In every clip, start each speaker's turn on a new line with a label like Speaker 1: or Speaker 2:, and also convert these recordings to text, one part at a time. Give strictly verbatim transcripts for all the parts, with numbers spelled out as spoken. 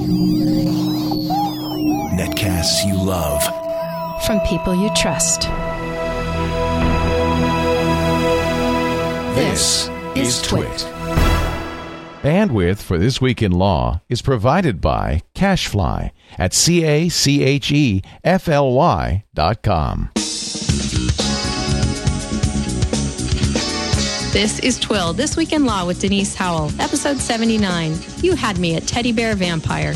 Speaker 1: Netcasts you love.
Speaker 2: From people you trust.
Speaker 1: This is Twit.
Speaker 3: Bandwidth for This Week in Law is provided by CacheFly at C A C H E F L Y dot com.
Speaker 2: This is Twill, This Week in Law with Denise Howell, episode seventy-nine. You had me at Teddy Bear Vampire.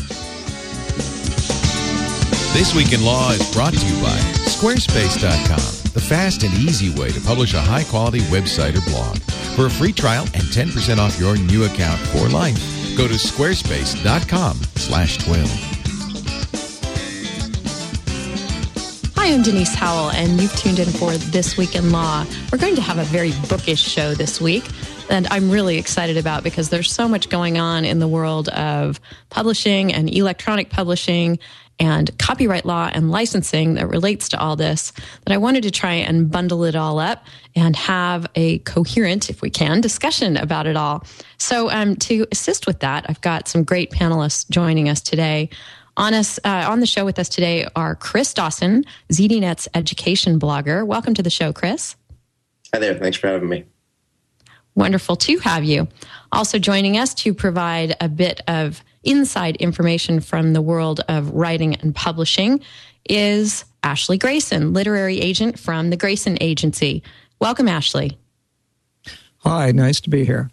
Speaker 3: This Week in Law is brought to you by Squarespace dot com, the fast and easy way to publish a high-quality website or blog. For a free trial and ten percent off your new account for life, go to squarespace dot com slash twill.
Speaker 2: Hi, I'm Denise Howell, and you've tuned in for This Week in Law. We're going to have a very bookish show this week, and I'm really excited about because there's so much going on in the world of publishing and electronic publishing and copyright law and licensing that relates to all this, that I wanted to try and bundle it all up and have a coherent, if we can, discussion about it all. So um, to assist with that, I've got some great panelists joining us today. On us uh, on the show with us today are Chris Dawson, ZDNet's education blogger. Welcome to the show, Chris.
Speaker 4: Hi there. Thanks for having me.
Speaker 2: Wonderful to have you. Also joining us to provide a bit of inside information from the world of writing and publishing is Ashley Grayson, literary agent from the Grayson Agency. Welcome, Ashley.
Speaker 5: Hi, nice to be here.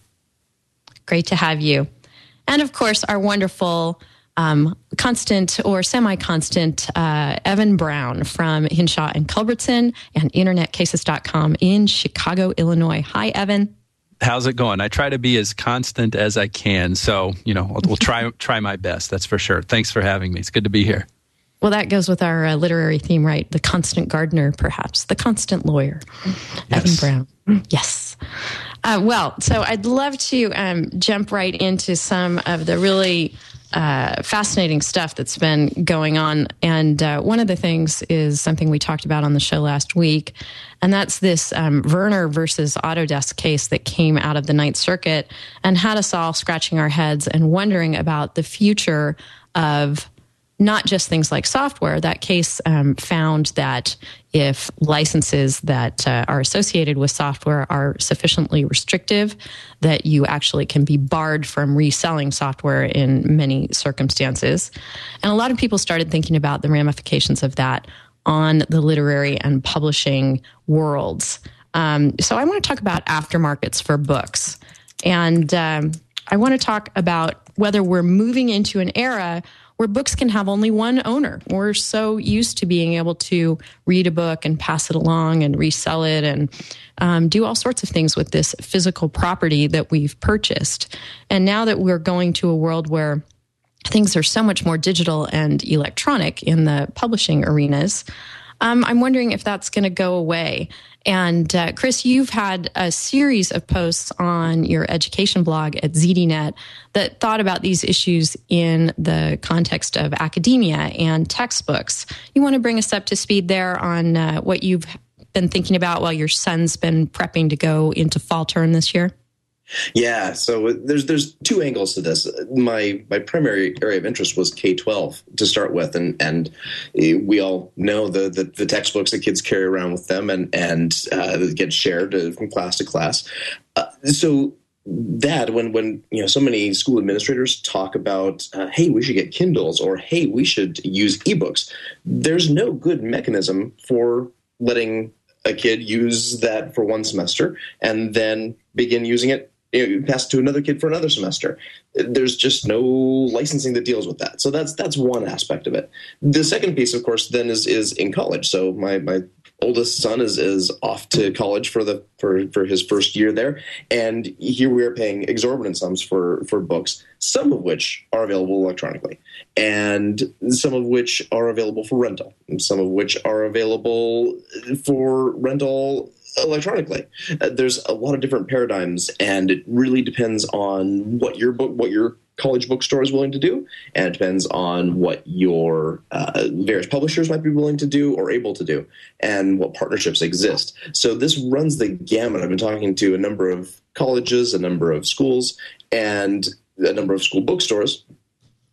Speaker 2: Great to have you. And of course, our wonderful um, constant or semi-constant uh, Evan Brown from Hinshaw and Culbertson and internet cases dot com in Chicago, Illinois. Hi, Evan.
Speaker 6: How's it going? I try to be as constant as I can. So, you know, we'll, we'll try try my best. That's for sure. Thanks for having me. It's good to be here.
Speaker 2: Well, that goes with our uh, literary theme, right? The constant gardener, perhaps. The constant lawyer.
Speaker 6: Yes.
Speaker 2: Evan Brown. Yes. Uh, well, so I'd love to um, jump right into some of the really uh, fascinating stuff that's been going on. And uh, one of the things is something we talked about on the show last week, and that's this um, Werner versus Autodesk case that came out of the Ninth Circuit and had us all scratching our heads and wondering about the future of not just things like software. That case um, found that if licenses that uh, are associated with software are sufficiently restrictive, that you actually can be barred from reselling software in many circumstances. And a lot of people started thinking about the ramifications of that on the literary and publishing worlds. Um, so I want to talk about aftermarkets for books. And um, I want to talk about whether we're moving into an era where books can have only one owner. We're so used to being able to read a book and pass it along and resell it and um, do all sorts of things with this physical property that we've purchased. And now that we're going to a world where things are so much more digital and electronic in the publishing arenas, um, I'm wondering if that's going to go away. And uh, Chris, you've had a series of posts on your education blog at ZDNet that thought about these issues in the context of academia and textbooks. You want to bring us up to speed there on uh, what you've been thinking about while your son's been prepping to go into fall term this year?
Speaker 4: Yeah, so there's there's two angles to this. My my primary area of interest was K twelve to start with, and and we all know the the, the textbooks that kids carry around with them, and and uh, that get shared from class to class. Uh, so that when when you know so many school administrators talk about, uh, hey, we should get Kindles, or hey, we should use ebooks, there's no good mechanism for letting a kid use that for one semester and then begin using it. You pass it to another kid for another semester. There's just no licensing that deals with that. So that's that's one aspect of it. The second piece, of course, then is is in college. So my my oldest son is is off to college for the for, for his first year there, and here we are paying exorbitant sums for for books, some of which are available electronically, and some of which are available for rental, and some of which are available for rental electronically. Uh, there's a lot of different paradigms, and it really depends on what your book, what your college bookstore is willing to do, and it depends on what your uh, various publishers might be willing to do or able to do, and what partnerships exist. So this runs the gamut. I've been talking to a number of colleges, a number of schools, and a number of school bookstores,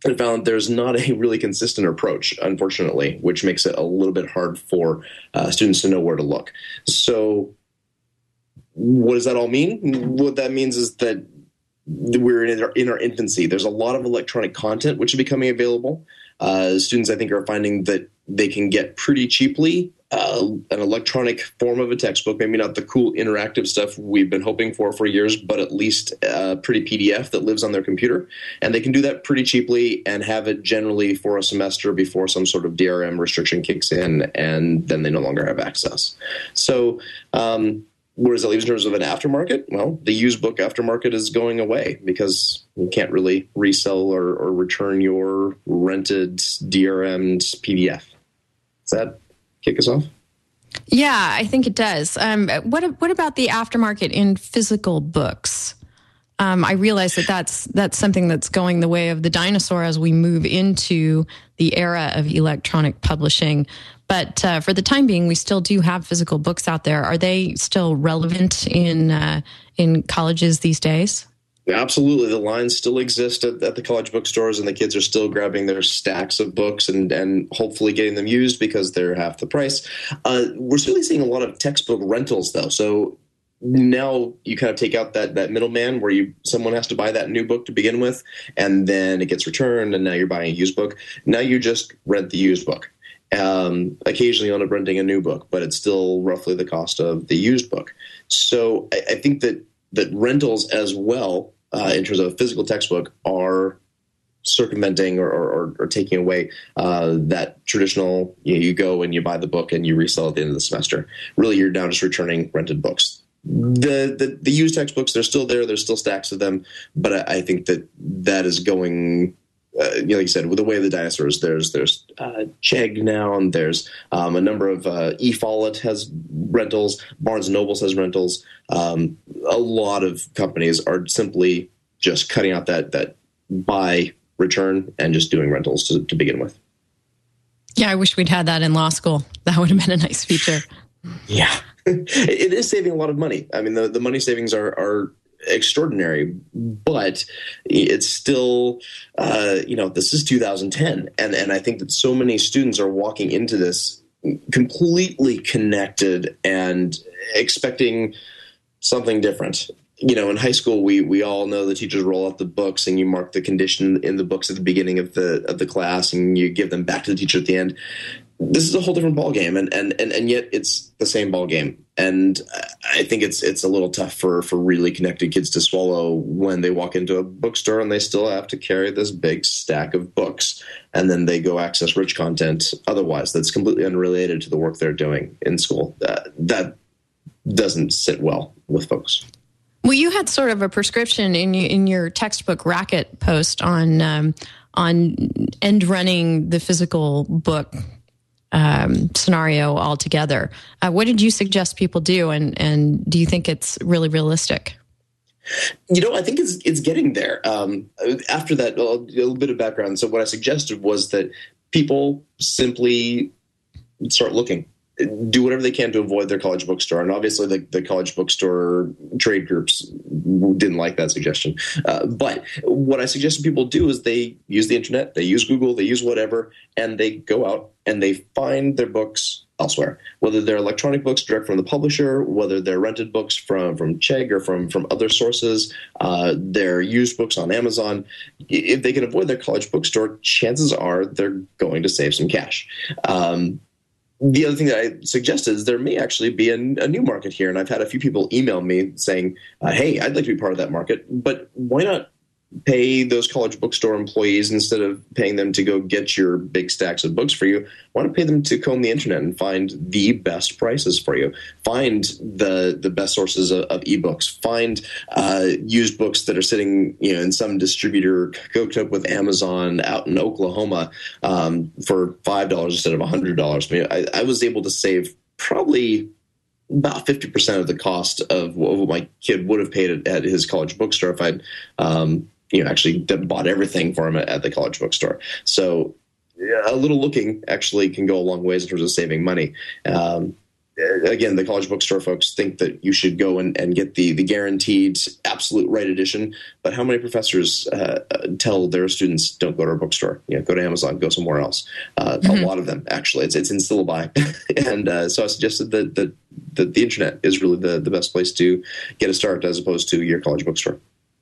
Speaker 4: and found there's not a really consistent approach, unfortunately, which makes it a little bit hard for uh, students to know where to look. So what does that all mean? What that means is that we're in our, in our infancy. There's a lot of electronic content which is becoming available. Uh, students, I think, are finding that they can get pretty cheaply uh, an electronic form of a textbook, maybe not the cool interactive stuff we've been hoping for for years, but at least a pretty P D F that lives on their computer. And they can do that pretty cheaply and have it generally for a semester before some sort of D R M restriction kicks in, and then they no longer have access. So um, where does that leave in terms of an aftermarket? Well, the used book aftermarket is going away because you can't really resell or, or return your rented D R M'd P D F. Does that kick us off?
Speaker 2: Yeah, I think it does. Um, what what about the aftermarket in physical books? Um, I realize that that's that's something that's going the way of the dinosaur as we move into the era of electronic publishing. But uh, for the time being, we still do have physical books out there. Are they still relevant in uh, in colleges these days?
Speaker 4: Absolutely. The lines still exist at, at the college bookstores, and the kids are still grabbing their stacks of books and, and hopefully getting them used because they're half the price. Uh, we're really seeing a lot of textbook rentals, though. So now you kind of take out that, that middleman where you someone has to buy that new book to begin with, and then it gets returned, and now you're buying a used book. Now you just rent the used book. Um, occasionally you end up renting a new book, but it's still roughly the cost of the used book. So I, I think that, that rentals as well, uh, in terms of a physical textbook, are circumventing or, or, or taking away uh, that traditional, you know, you go and you buy the book and you resell at the end of the semester. Really, you're now just returning rented books. The, the, the used textbooks, they're still there. There's still stacks of them. But I, I think that that is going... Uh, you know, like you said, with the way of the dinosaurs, there's there's uh, Chegg now, and there's um, a number of uh, eFollett has rentals, Barnes and Noble has rentals. Um, a lot of companies are simply just cutting out that that buy, return, and just doing rentals to, to begin with.
Speaker 2: Yeah, I wish we'd had that in law school. That would have been a nice feature.
Speaker 4: Yeah, it is saving a lot of money. I mean, the, the money savings are are extraordinary, but it's still, uh, you know, this is two thousand ten. And, and I think that so many students are walking into this completely connected and expecting something different. You know, in high school, we we all know the teachers roll out the books and you mark the condition in the books at the beginning of the of the class and you give them back to the teacher at the end. This is a whole different ballgame, and, and, and, and yet it's the same ballgame. And I think it's it's a little tough for, for really connected kids to swallow when they walk into a bookstore and they still have to carry this big stack of books, and then they go access rich content otherwise that's completely unrelated to the work they're doing in school. That, that doesn't sit well with folks.
Speaker 2: Well, you had sort of a prescription in you, in your textbook racket post on um, on end running the physical book Um, scenario altogether. Uh, what did you suggest people do, and and do you think it's really realistic?
Speaker 4: You know, I think it's it's getting there. Um, after that, a little bit of background. So what I suggested was that people simply start looking, do whatever they can to avoid their college bookstore. And obviously the, the college bookstore trade groups didn't like that suggestion. Uh, but what I suggested people do is they use the internet, they use Google, they use whatever, and they go out and they find their books elsewhere, whether they're electronic books direct from the publisher, whether they're rented books from, from Chegg or from, from other sources, uh, they're used books on Amazon. If they can avoid their college bookstore, chances are they're going to save some cash. Um, The other thing that I suggested is there may actually be a, a new market here. And I've had a few people email me saying, uh, hey, I'd like to be part of that market, but why not pay those college bookstore employees, instead of paying them to go get your big stacks of books for you, why not pay them to comb the internet and find the best prices for you? Find the the best sources of, of ebooks. Find uh, used books that are sitting, you know, in some distributor cooked up with Amazon out in Oklahoma um, for five dollars instead of one hundred dollars. I mean, I, I was able to save probably about fifty percent of the cost of what my kid would have paid at, at his college bookstore if I'd um, you know, actually bought everything for him at, at the college bookstore. So yeah, a little looking actually can go a long ways in terms of saving money. Um, again, the college bookstore folks think that you should go and, and get the, the guaranteed absolute right edition. But how many professors uh, tell their students, don't go to a bookstore, you know, go to Amazon, go somewhere else? Uh, mm-hmm. A lot of them, actually. It's it's in syllabi. and uh, so I suggested that the, the, the internet is really the, the best place to get a start as opposed to your college bookstore.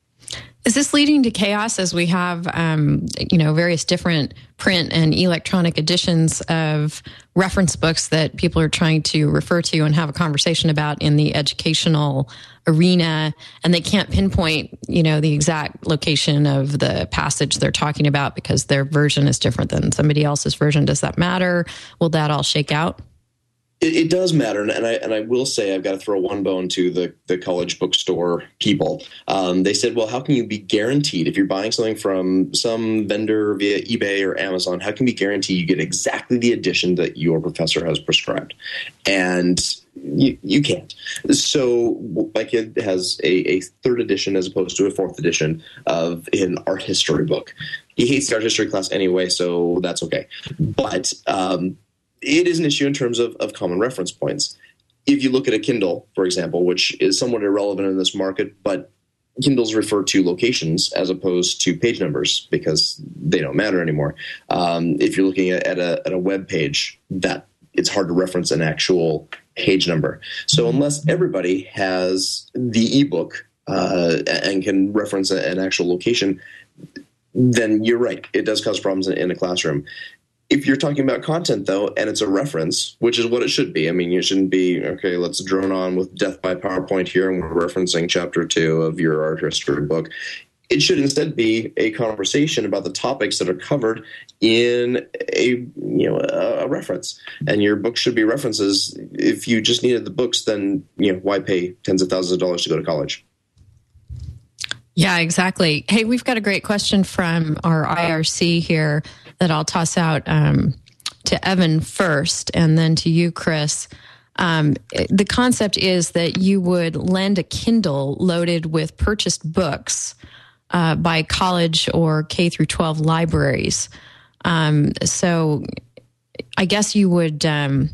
Speaker 2: Is this leading to chaos as we have, um, you know, various different print and electronic editions of reference books that people are trying to refer to and have a conversation about in the educational arena, and they can't pinpoint, you know, the exact location of the passage they're talking about because their version is different than somebody else's version? Does that matter? Will that all shake out?
Speaker 4: It, it does matter, and I and I will say I've got to throw one bone to the, the college bookstore people. Um, they said, well, how can you be guaranteed if you're buying something from some vendor via eBay or Amazon? How can we guarantee you get exactly the edition that your professor has prescribed? And you, you can't. So my kid has a, a third edition as opposed to a fourth edition of an art history book. He hates the art history class anyway, so that's okay. But um, it is an issue in terms of, of common reference points. If you look at a Kindle, for example, which is somewhat irrelevant in this market, but Kindles refer to locations as opposed to page numbers because they don't matter anymore. Um, if you're looking at, at, a, at a web page, that it's hard to reference an actual page number. So unless everybody has the ebook uh, and can reference a, an actual location, then you're right. It does cause problems in, in a classroom. If you're talking about content, though, and it's a reference, which is what it should be. I mean, you shouldn't be, okay, let's drone on with Death by PowerPoint here, and we're referencing chapter two of your art history book. It should instead be a conversation about the topics that are covered in a, you know, a, a reference. And your book should be references. If you just needed the books, then, you know, why pay tens of thousands of dollars to go to college?
Speaker 2: Yeah, exactly. Hey, we've got a great question from our I R C here that I'll toss out um, to Evan first and then to you, Chris. Um, the concept is that you would lend a Kindle loaded with purchased books uh, by college or K through twelve libraries. Um, so I guess you would, um,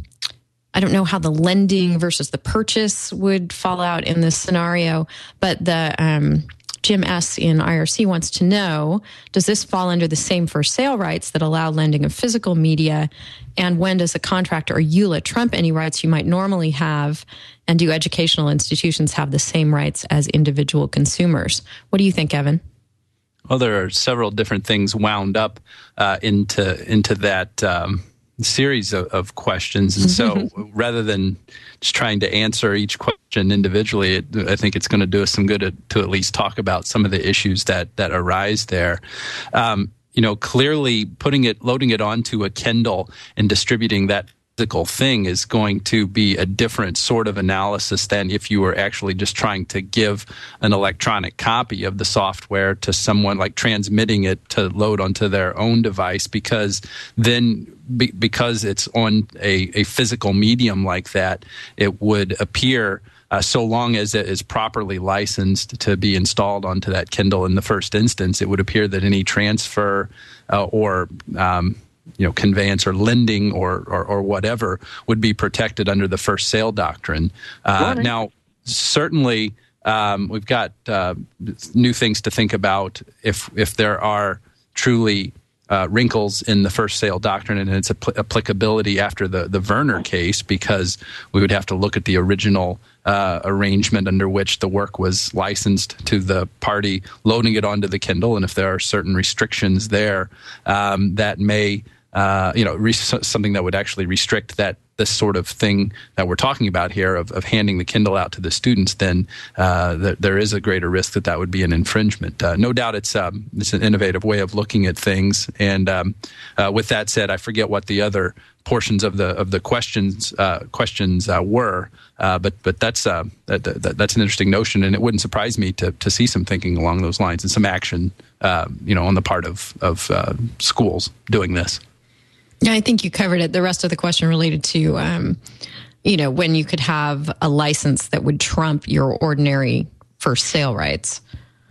Speaker 2: I don't know how the lending versus the purchase would fall out in this scenario, but the um, Jim S. in I R C wants to know, does this fall under the same for sale rights that allow lending of physical media? And when does a contract or E U L A trump any rights you might normally have? And do educational institutions have the same rights as individual consumers? What do you think, Evan?
Speaker 6: Well, there are several different things wound up uh, into into that um, series of, of questions. And so rather than just trying to answer each question individually, it, I think it's going to do us some good to, to at least talk about some of the issues that, that arise there. Um, you know, clearly putting it, loading it onto a Kindle and distributing that physical thing is going to be a different sort of analysis than if you were actually just trying to give an electronic copy of the software to someone, like transmitting it to load onto their own device, because then be, because it's on a, a physical medium like that, it would appear Uh, so long as it is properly licensed to be installed onto that Kindle in the first instance, it would appear that any transfer uh, or um, you know, conveyance or lending or, or or whatever would be protected under the first sale doctrine. Uh, right. Now, certainly, um, we've got uh, new things to think about if if there are truly Uh, wrinkles in the first sale doctrine and its apl- applicability after the, the Werner case, because we would have to look at the original uh, arrangement under which the work was licensed to the party loading it onto the Kindle, and if there are certain restrictions there um, that may, uh, you know, re- something that would actually restrict that this sort of thing that we're talking about here of, of handing the Kindle out to the students, then uh, th- there is a greater risk that that would be an infringement. Uh, no doubt it's um, it's an innovative way of looking at things. And um, uh, with that said, I forget what the other portions of the of the questions uh, questions uh, were, uh, but but that's uh, that, that, that's an interesting notion, and it wouldn't surprise me to to see some thinking along those lines and some action, uh, you know, on the part of of uh, schools doing this.
Speaker 2: Yeah, I think you covered it. The rest of the question related to, um, you know, when you could have a license that would trump your ordinary first sale rights.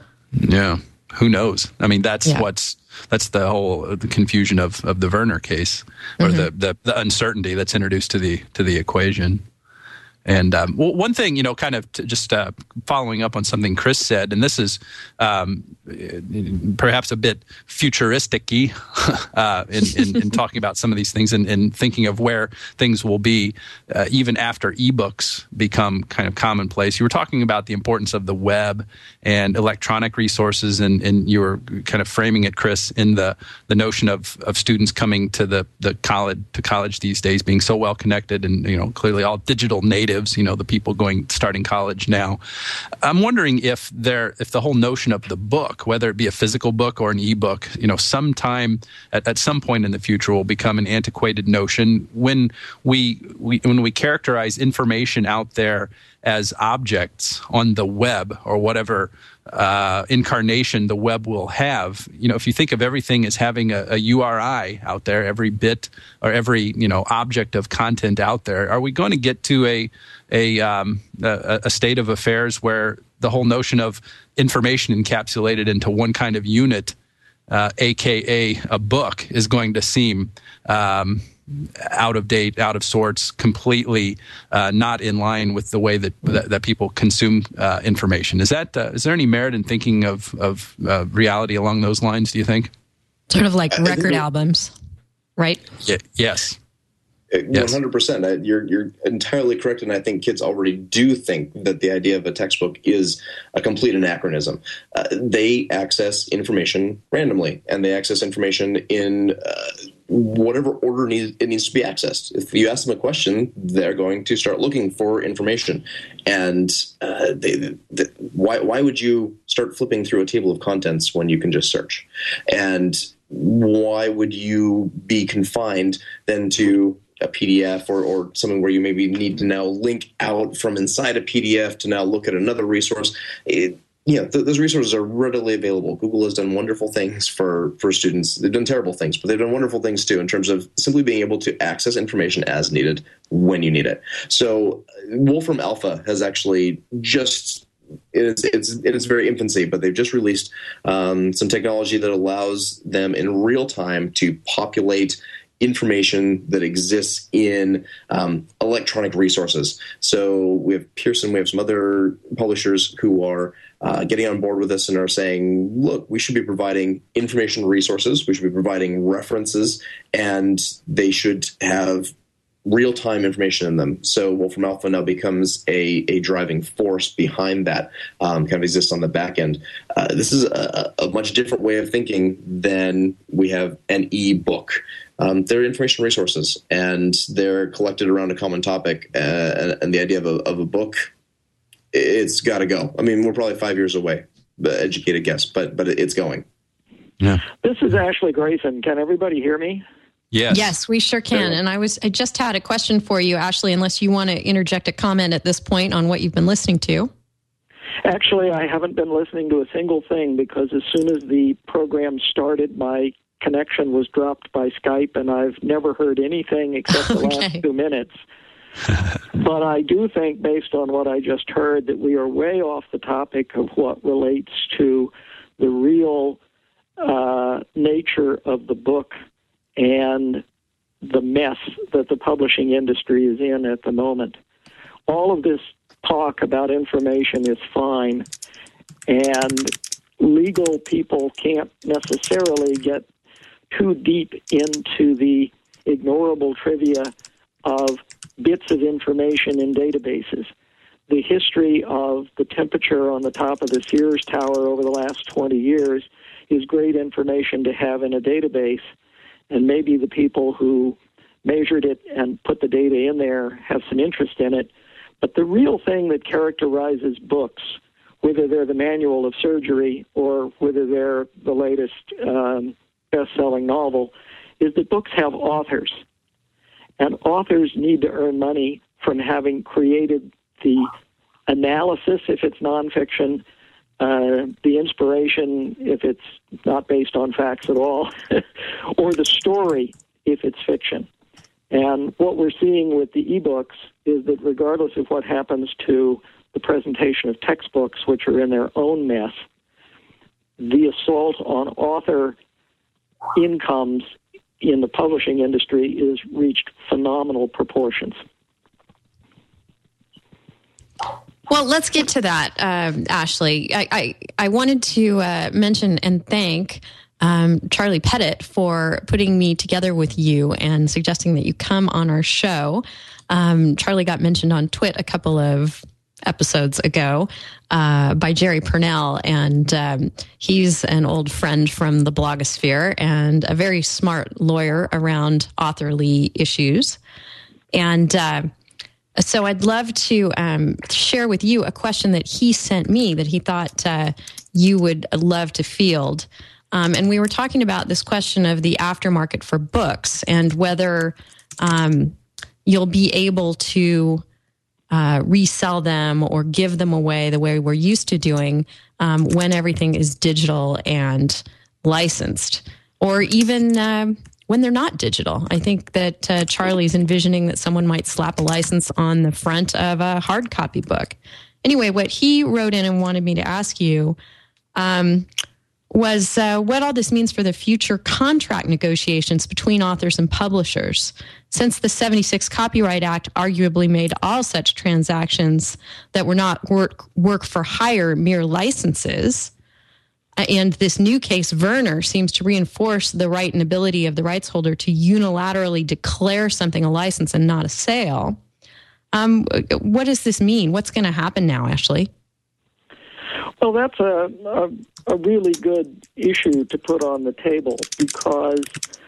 Speaker 6: Yeah, who knows? I mean, that's
Speaker 2: yeah.
Speaker 6: what's that's the whole the confusion of, of the Werner case, or mm-hmm. the, the the uncertainty that's introduced to the to the equation. And um, well, one thing, you know, kind of to just uh, following up on something Chris said, and this is um, perhaps a bit futuristic-y uh, in, in, in talking about some of these things and, and thinking of where things will be uh, even after ebooks become kind of commonplace. You were talking about the importance of the web and electronic resources, and, and you were kind of framing it, Chris, in the, the notion of, of students coming to the, the college to college these days being so well connected and, you know, clearly all digital natives. You know, the people going starting college now. I'm wondering if there, if the whole notion of the book, whether it be a physical book or an ebook, you know, sometime at, at some point in the future will become an antiquated notion when we, we when we characterize information out there as objects on the web or whatever uh, incarnation the web will have. You know, if you think of everything as having a, a U R I out there, every bit or every, you know, object of content out there, are we going to get to a a, um, a, a state of affairs where the whole notion of information encapsulated into one kind of unit, uh, aka a book, is going to seem um, out of date, out of sorts, completely uh, not in line with the way that that, that people consume uh, information? Is that uh, is there any merit in thinking of of uh, reality along those lines, do you think?
Speaker 2: Sort of like record albums, right?
Speaker 6: Y- yes.
Speaker 4: One hundred percent. You're you're entirely correct, and I think kids already do think that the idea of a textbook is a complete anachronism. Uh, they access information randomly, and they access information in uh, whatever order needs, it needs to be accessed. If you ask them a question, they're going to start looking for information. And uh, they, they, why why would you start flipping through a table of contents when you can just search? And why would you be confined then to a P D F or, or something where you maybe need to now link out from inside a P D F to now look at another resource? It, you know, th- those resources are readily available. Google has done wonderful things for, for students. They've done terrible things, but they've done wonderful things too in terms of simply being able to access information as needed when you need it. So Wolfram Alpha has actually just It's, it's in its very infancy, but they've just released um, some technology that allows them in real time to populate information that exists in um, electronic resources. So we have Pearson, we have some other publishers who are uh, getting on board with this and are saying, look, we should be providing information resources, we should be providing references, and they should have real-time information in them. So Wolfram Alpha now becomes a, a driving force behind that, um, kind of exists on the back end. Uh, this is a, a much different way of thinking than we have an e-book. Um, they're information resources, and they're collected around a common topic. Uh, and, and the idea of a, of a book, it's got to go. I mean, we're probably five years away, educated guess, but but it's going.
Speaker 6: Yeah.
Speaker 5: This is Ashley Grayson. Can everybody hear me?
Speaker 6: Yes.
Speaker 2: Yes, we sure can. And I was I just had a question for you, Ashley, unless you want to interject a comment at this point on what you've been listening to.
Speaker 5: Actually, I haven't been listening to a single thing because as soon as the program started, my connection was dropped by Skype, and I've never heard anything except the
Speaker 2: Okay.
Speaker 5: last two minutes. But I do think, based on what I just heard, that we are way off the topic of what relates to the real uh, nature of the book and the mess that the publishing industry is in at the moment. All of this talk about information is fine, and legal people can't necessarily get too deep into the ignorable trivia of bits of information in databases. The history of the temperature on the top of the Sears Tower over the last twenty years is great information to have in a database, and maybe the people who measured it and put the data in there have some interest in it. But the real thing that characterizes books, whether they're the Manual of Surgery or whether they're the latest um, best-selling novel, is that books have authors. And authors need to earn money from having created the analysis, if it's nonfiction, uh, the inspiration, if it's not based on facts at all, or the story, if it's fiction. And what we're seeing with the ebooks is that regardless of what happens to the presentation of textbooks, which are in their own mess, the assault on author incomes in the publishing industry is reached phenomenal proportions.
Speaker 2: Well, let's get to that, um, Ashley. I, I, I wanted to uh, mention and thank um, Charlie Pettit for putting me together with you and suggesting that you come on our show. Um, Charlie got mentioned on Twit a couple of episodes ago uh, by Jerry Purnell, and um, he's an old friend from the blogosphere and a very smart lawyer around authorly issues. And uh, so I'd love to um, share with you a question that he sent me that he thought uh, you would love to field. Um, and we were talking about this question of the aftermarket for books and whether um, you'll be able to uh, resell them or give them away the way we're used to doing um, when everything is digital and licensed, or even uh, when they're not digital. I think that uh, Charlie's envisioning that someone might slap a license on the front of a hard copy book. Anyway, what he wrote in and wanted me to ask you um, was uh, what all this means for the future contract negotiations between authors and publishers. Since the seventy-six Copyright Act arguably made all such transactions that were not work, work for hire mere licenses, and this new case, Verner, seems to reinforce the right and ability of the rights holder to unilaterally declare something a license and not a sale. Um, what does this mean? What's going to happen now, Ashley?
Speaker 5: Well, that's a, a, a really good issue to put on the table because...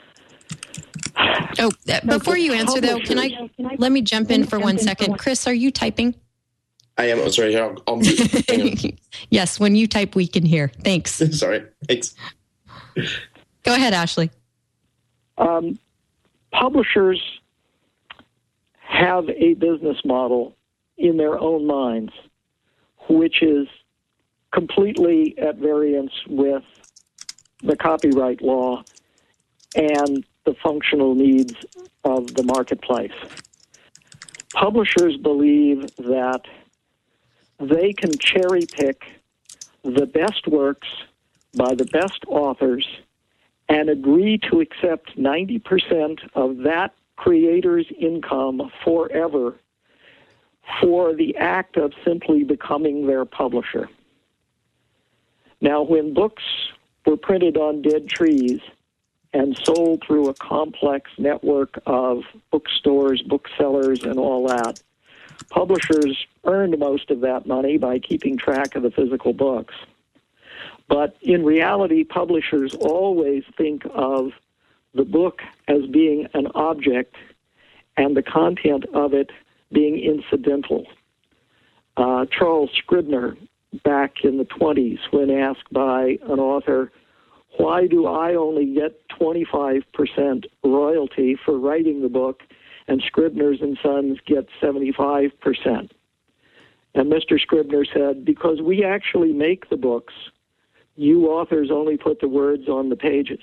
Speaker 2: Oh, before you answer, though, can I, can I let me jump in for one second? Chris, are you typing?
Speaker 4: I am. Oh, sorry. I'll, I'll
Speaker 2: Yes, when you type, we can hear. Thanks.
Speaker 4: Sorry. Thanks.
Speaker 2: Go ahead, Ashley.
Speaker 5: Um, publishers have a business model in their own minds, which is completely at variance with the copyright law and the functional needs of the marketplace. Publishers believe that they can cherry pick the best works by the best authors and agree to accept ninety percent of that creator's income forever for the act of simply becoming their publisher. Now, when books were printed on dead trees and sold through a complex network of bookstores, booksellers, and all that, publishers earned most of that money by keeping track of the physical books. But in reality, publishers always think of the book as being an object and the content of it being incidental. Uh, Charles Scribner, back in the twenties, when asked by an author, why do I only get twenty-five percent royalty for writing the book and Scribner's and Sons get seventy-five percent? And Mister Scribner said, because we actually make the books, you authors only put the words on the pages.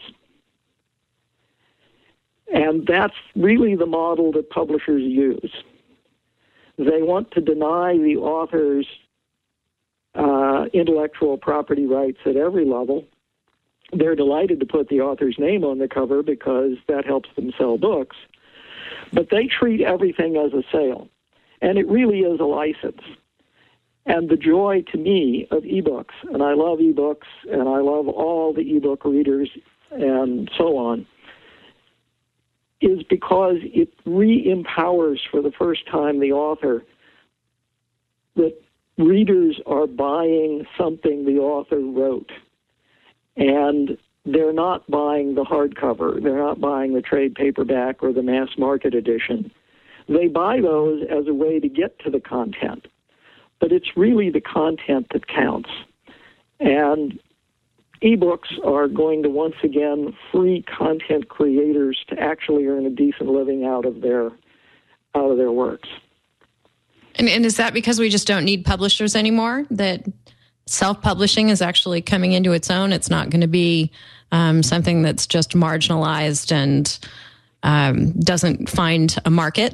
Speaker 5: And that's really the model that publishers use. They want to deny the authors uh, intellectual property rights at every level. They're delighted to put the author's name on the cover because that helps them sell books. But they treat everything as a sale, and it really is a license. And the joy to me of ebooks, and I love ebooks, and I love all the ebook readers and so on, is because it re-empowers for the first time the author that readers are buying something the author wrote. And they're not buying the hardcover. They're not buying the trade paperback or the mass market edition. They buy those as a way to get to the content. But it's really the content that counts. And ebooks are going to once again free content creators to actually earn a decent living out of their out of their works.
Speaker 2: And, and is that because we just don't need publishers anymore? That self-publishing is actually coming into its own? It's not going to be um, something that's just marginalized and um, doesn't find a market?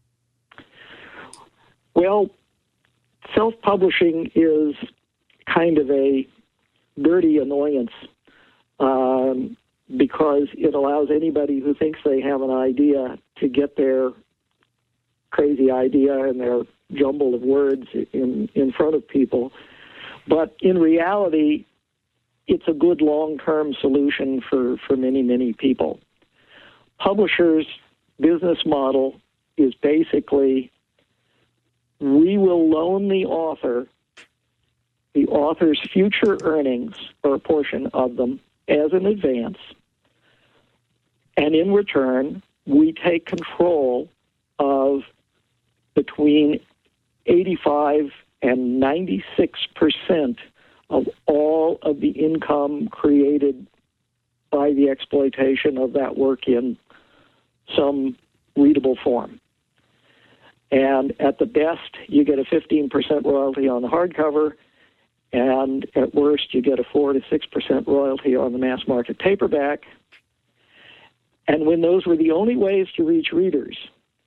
Speaker 5: Well, self-publishing is kind of a dirty annoyance um, because it allows anybody who thinks they have an idea to get their crazy idea and their jumble of words in, in front of people. But in reality, it's a good long-term solution for, for many, many people. Publishers' business model is basically, we will loan the author the author's future earnings, or a portion of them, as an advance, and in return, we take control of between eighty-five and ninety-six percent of all of the income created by the exploitation of that work in some readable form. And at the best, you get a fifteen percent royalty on the hardcover, and at worst, you get a four to six percent royalty on the mass market paperback. And when those were the only ways to reach readers,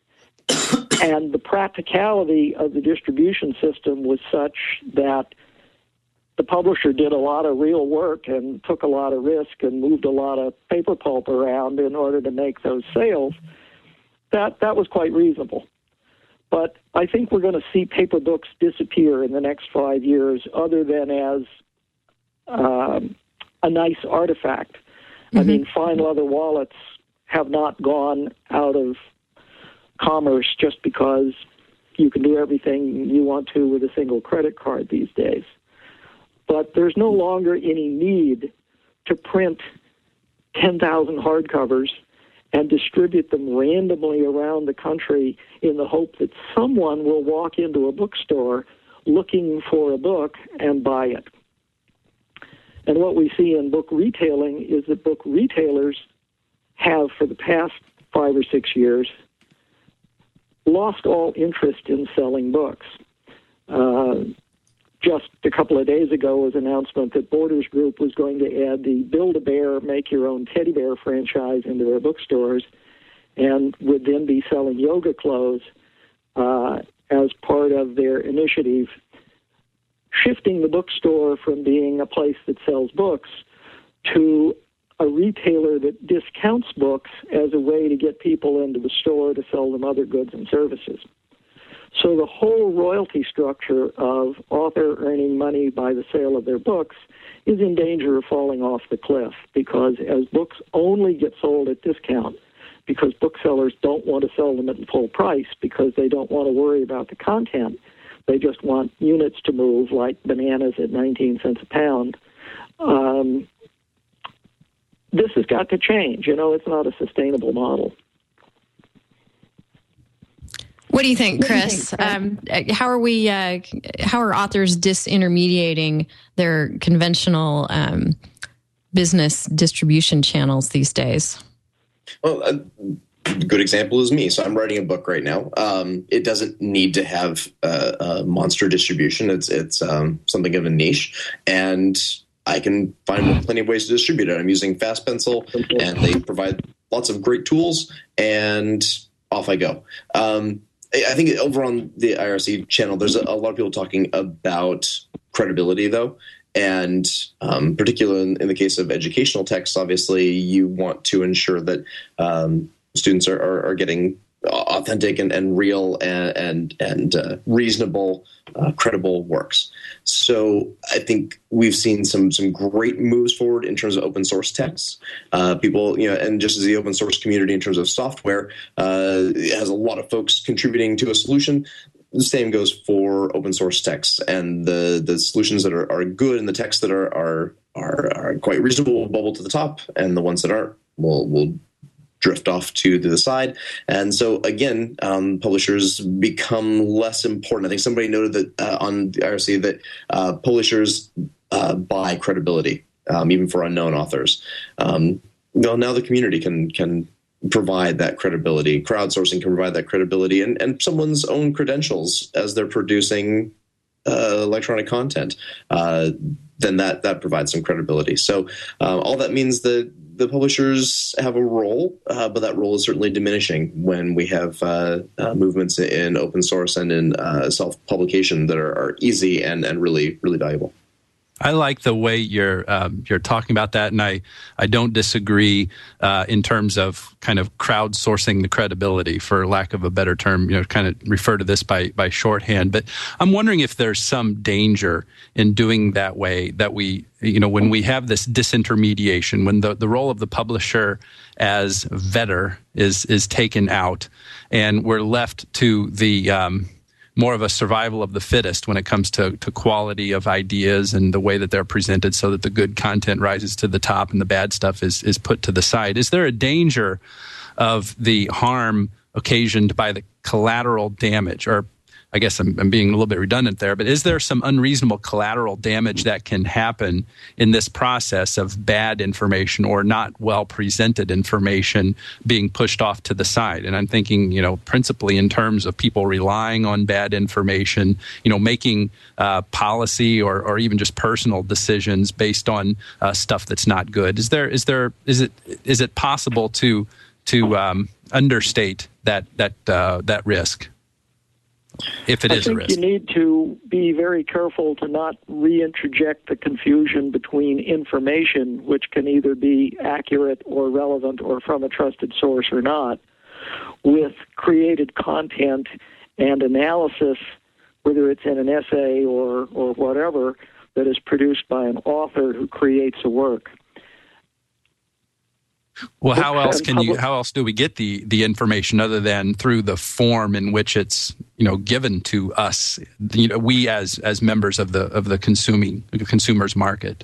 Speaker 5: and the practicality of the distribution system was such that the publisher did a lot of real work and took a lot of risk and moved a lot of paper pulp around in order to make those sales, that, that was quite reasonable. But I think we're going to see paper books disappear in the next five years other than as um, a nice artifact. Mm-hmm. I mean, fine leather wallets have not gone out of commerce just because you can do everything you want to with a single credit card these days. But there's no longer any need to print ten thousand hardcovers and distribute them randomly around the country in the hope that someone will walk into a bookstore looking for a book and buy it. And what we see in book retailing is that book retailers have, for the past five or six years, lost all interest in selling books. Uh, just a couple of days ago was an announcement that Borders Group was going to add the Build-A-Bear, make-your-own teddy bear franchise into their bookstores and would then be selling yoga clothes uh, as part of their initiative, shifting the bookstore from being a place that sells books to a retailer that discounts books as a way to get people into the store to sell them other goods and services. So the whole royalty structure of author earning money by the sale of their books is in danger of falling off the cliff, because as books only get sold at discount, because booksellers don't want to sell them at full price because they don't want to worry about the content, they just want units to move like bananas at nineteen cents a pound. Um, this has got to change. You know, it's not a sustainable model.
Speaker 2: What do you think, Chris? Um, how are we? Uh, how are authors disintermediating their conventional um, business distribution channels these days?
Speaker 4: Well, a good example is me. So I'm writing a book right now. Um, it doesn't need to have a, a monster distribution. It's it's um, something of a niche, and I can find plenty of ways to distribute it. I'm using Fast Pencil, and they provide lots of great tools, and off I go. Um, I think over on the I R C channel, there's a, a lot of people talking about credibility, though. And um, particularly in, in the case of educational texts, obviously, you want to ensure that um, students are, are, are getting authentic and, and real and and, and uh, reasonable, uh, credible works. So I think we've seen some some great moves forward in terms of open source texts. Uh, people, you know, and just as the open source community in terms of software uh, has a lot of folks contributing to a solution. The same goes for open source texts, and the, the solutions that are, are good and the texts that are, are are are quite reasonable will bubble to the top, and the ones that aren't will will drift off to the side. And so again, um, publishers become less important. I think somebody noted that uh, on the I R C that uh, publishers uh, buy credibility, um, even for unknown authors. Um, well, now the community can can. provide that credibility. Crowdsourcing can provide that credibility, and, and someone's own credentials as they're producing uh, electronic content. Uh, then that that provides some credibility. So uh, all that means that the publishers have a role, uh, but that role is certainly diminishing when we have uh, uh, movements in open source and in uh, self-publication that are, are easy and, and really, really valuable.
Speaker 6: I like the way you're um, you're talking about that, and I, I don't disagree uh, in terms of kind of crowdsourcing the credibility, for lack of a better term. You know, kind of refer to this by by shorthand. But I'm wondering if there's some danger in doing that way. That we, you know, when we have this disintermediation, when the, the role of the publisher as vetter is is taken out, and we're left to the um, more of a survival of the fittest when it comes to, to quality of ideas and the way that they're presented, so that the good content rises to the top and the bad stuff is, is put to the side. Is there a danger of the harm occasioned by the collateral damage? Or I guess I'm, I'm being a little bit redundant there, but is there some unreasonable collateral damage that can happen in this process of bad information or not well presented information being pushed off to the side? And I'm thinking, you know, principally in terms of people relying on bad information, you know, making uh, policy or, or even just personal decisions based on uh, stuff that's not good. Is there, is there, is it, is it possible to, to um, understate that, that, uh, that risk? If it
Speaker 5: I
Speaker 6: is a
Speaker 5: think
Speaker 6: risk.
Speaker 5: You need to be very careful to not reinterject the confusion between information, which can either be accurate or relevant or from a trusted source or not, with created content and analysis, whether it's in an essay or, or whatever, that is produced by an author who creates a work.
Speaker 6: Well, how else can you? How else do we get the, the information other than through the form in which it's, you know, given to us? You know, we as as members of the of the consuming consumers market.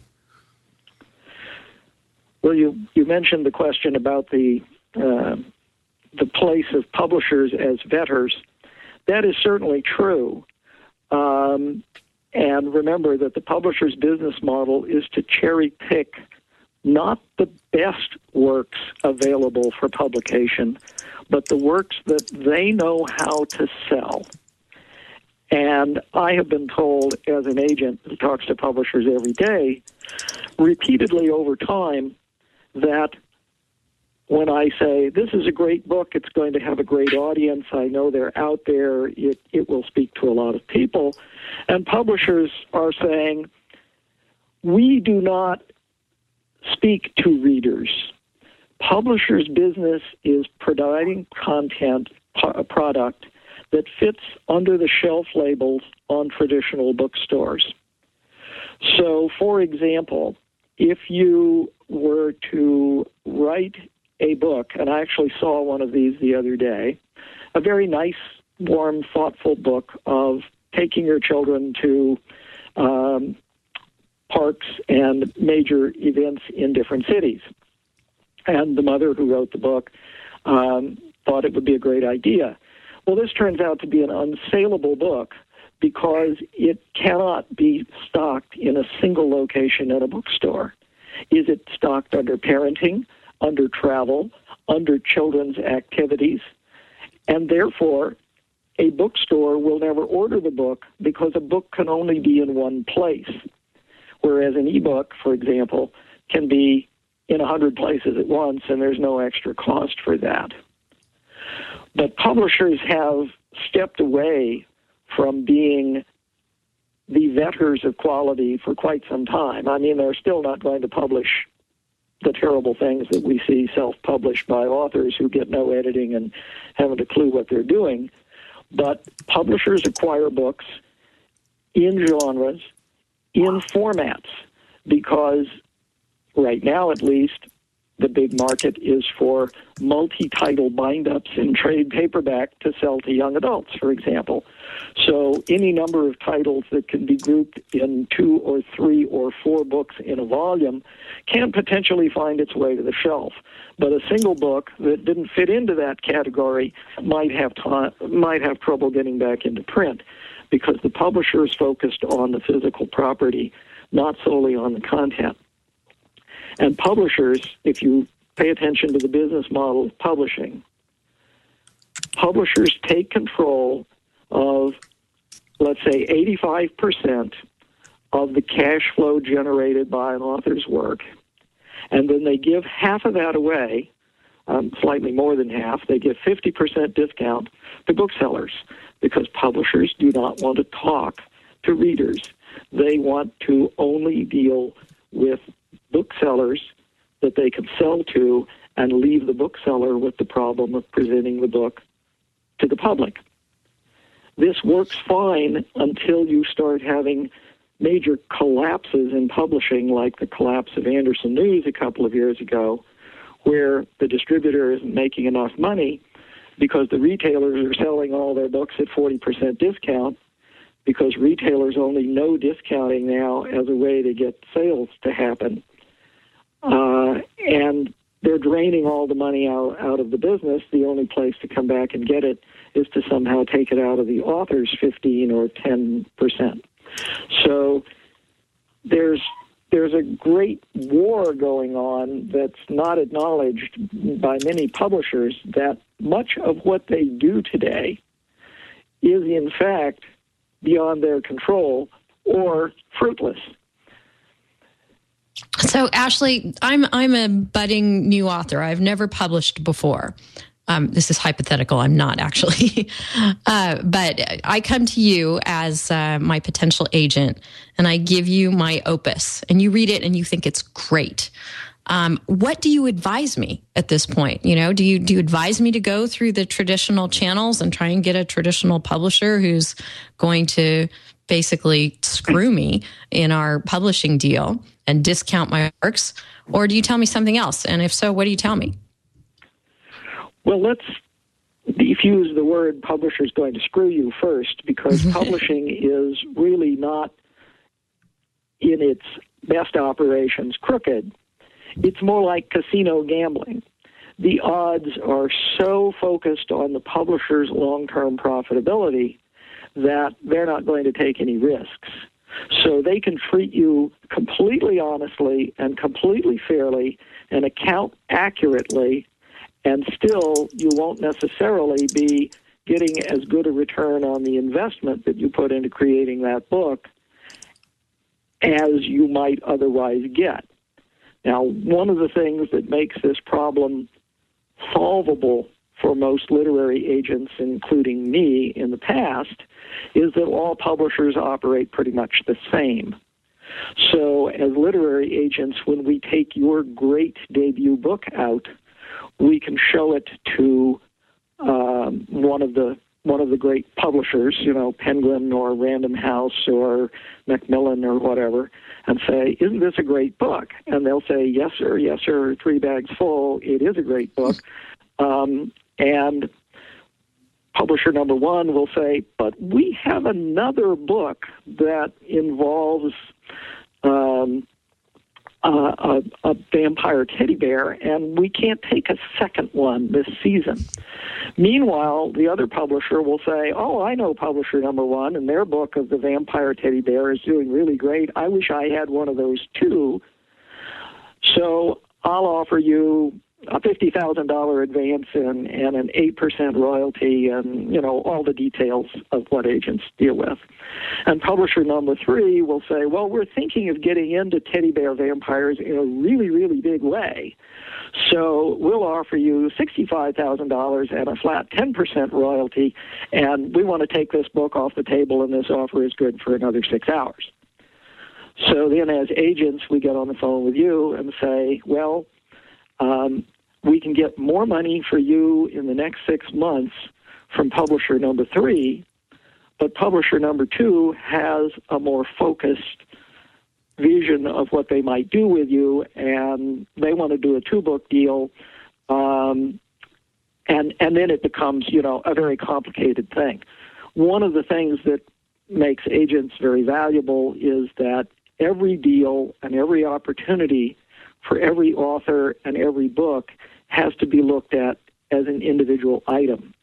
Speaker 5: Well, you you mentioned the question about the uh, the place of publishers as vetters. That is certainly true. Um, and remember that the publisher's business model is to cherry pick not the best works available for publication, but the works that they know how to sell. And I have been told, as an agent who talks to publishers every day, repeatedly over time, that when I say, this is a great book, it's going to have a great audience, I know they're out there, it, it will speak to a lot of people, and publishers are saying, we do not speak to readers. Publishers' business is providing content, a product that fits under the shelf labels on traditional bookstores. So, for example, if you were to write a book, and I actually saw one of these the other day, a very nice, warm, thoughtful book of taking your children to um, parks and major events in different cities. And the mother who wrote the book um, thought it would be a great idea. Well, this turns out to be an unsaleable book because it cannot be stocked in a single location at a bookstore. Is it stocked under parenting, under travel, under children's activities? And therefore, a bookstore will never order the book because a book can only be in one place. Whereas an ebook, for example, can be in a hundred places at once, and there's no extra cost for that. But publishers have stepped away from being the vetters of quality for quite some time. I mean, they're still not going to publish the terrible things that we see self-published by authors who get no editing and haven't a clue what they're doing. But publishers acquire books in genres, in formats, because right now, at least, the big market is for multi-title bind-ups in trade paperback to sell to young adults, for example. So any number of titles that can be grouped in two or three or four books in a volume can potentially find its way to the shelf. But a single book that didn't fit into that category might have time, might have trouble getting back into print, because the publisher is focused on the physical property, not solely on the content. And publishers, if you pay attention to the business model of publishing, publishers take control of, let's say, eighty-five percent of the cash flow generated by an author's work, and then they give half of that away, um, slightly more than half, they give fifty percent discount to booksellers, because publishers do not want to talk to readers. They want to only deal with booksellers that they can sell to and leave the bookseller with the problem of presenting the book to the public. This works fine until you start having major collapses in publishing, like the collapse of Anderson News a couple of years ago, where the distributor isn't making enough money because the retailers are selling all their books at forty percent discount, because retailers only know discounting now as a way to get sales to happen. Uh, and they're draining all the money out, out of the business. The only place to come back and get it is to somehow take it out of the author's fifteen or ten percent. So there's there's a great war going on that's not acknowledged by many publishers, that much of what they do today is in fact beyond their control or fruitless.
Speaker 2: So, Ashley, I'm I'm a budding new author. I've never published before. Um, this is hypothetical. I'm not actually. uh, but I come to you as uh, my potential agent, and I give you my opus, and you read it and you think it's great. Um, what do you advise me at this point? You know, do you do you advise me to go through the traditional channels and try and get a traditional publisher who's going to basically screw me in our publishing deal and discount my works? Or do you tell me something else? And if so, what do you tell me?
Speaker 5: Well, let's defuse the word publisher's going to screw you first, because publishing is really not, in its best operations, crooked. It's more like casino gambling. The odds are so focused on the publisher's long-term profitability that they're not going to take any risks. So they can treat you completely honestly and completely fairly and account accurately, and still you won't necessarily be getting as good a return on the investment that you put into creating that book as you might otherwise get. Now, one of the things that makes this problem solvable for most literary agents, including me in the past, is that all publishers operate pretty much the same. So as literary agents, when we take your great debut book out, we can show it to um, one of the one of the great publishers, you know, Penguin or Random House or Macmillan or whatever, and say, isn't this a great book? And they'll say, yes, sir, yes, sir, three bags full, it is a great book. Um, and publisher number one will say, but we have another book that involves um, uh, a, a vampire teddy bear, and we can't take a second one this season. Meanwhile, the other publisher will say, oh, I know publisher number one, and their book of the vampire teddy bear is doing really great. I wish I had one of those too. So I'll offer you a fifty thousand dollars advance and, and an eight percent royalty and, you know, all the details of what agents deal with. And publisher number three will say, well, we're thinking of getting into teddy bear vampires in a really, really big way. So we'll offer you sixty-five thousand dollars and a flat ten percent royalty, and we want to take this book off the table, and this offer is good for another six hours. So then as agents, we get on the phone with you and say, well, um, we can get more money for you in the next six months from publisher number three, but publisher number two has a more focused vision of what they might do with you, and they want to do a two-book deal, um, and and then it becomes, you know, a very complicated thing. One of the things that makes agents very valuable is that every deal and every opportunity for every author and every book has to be looked at as an individual item.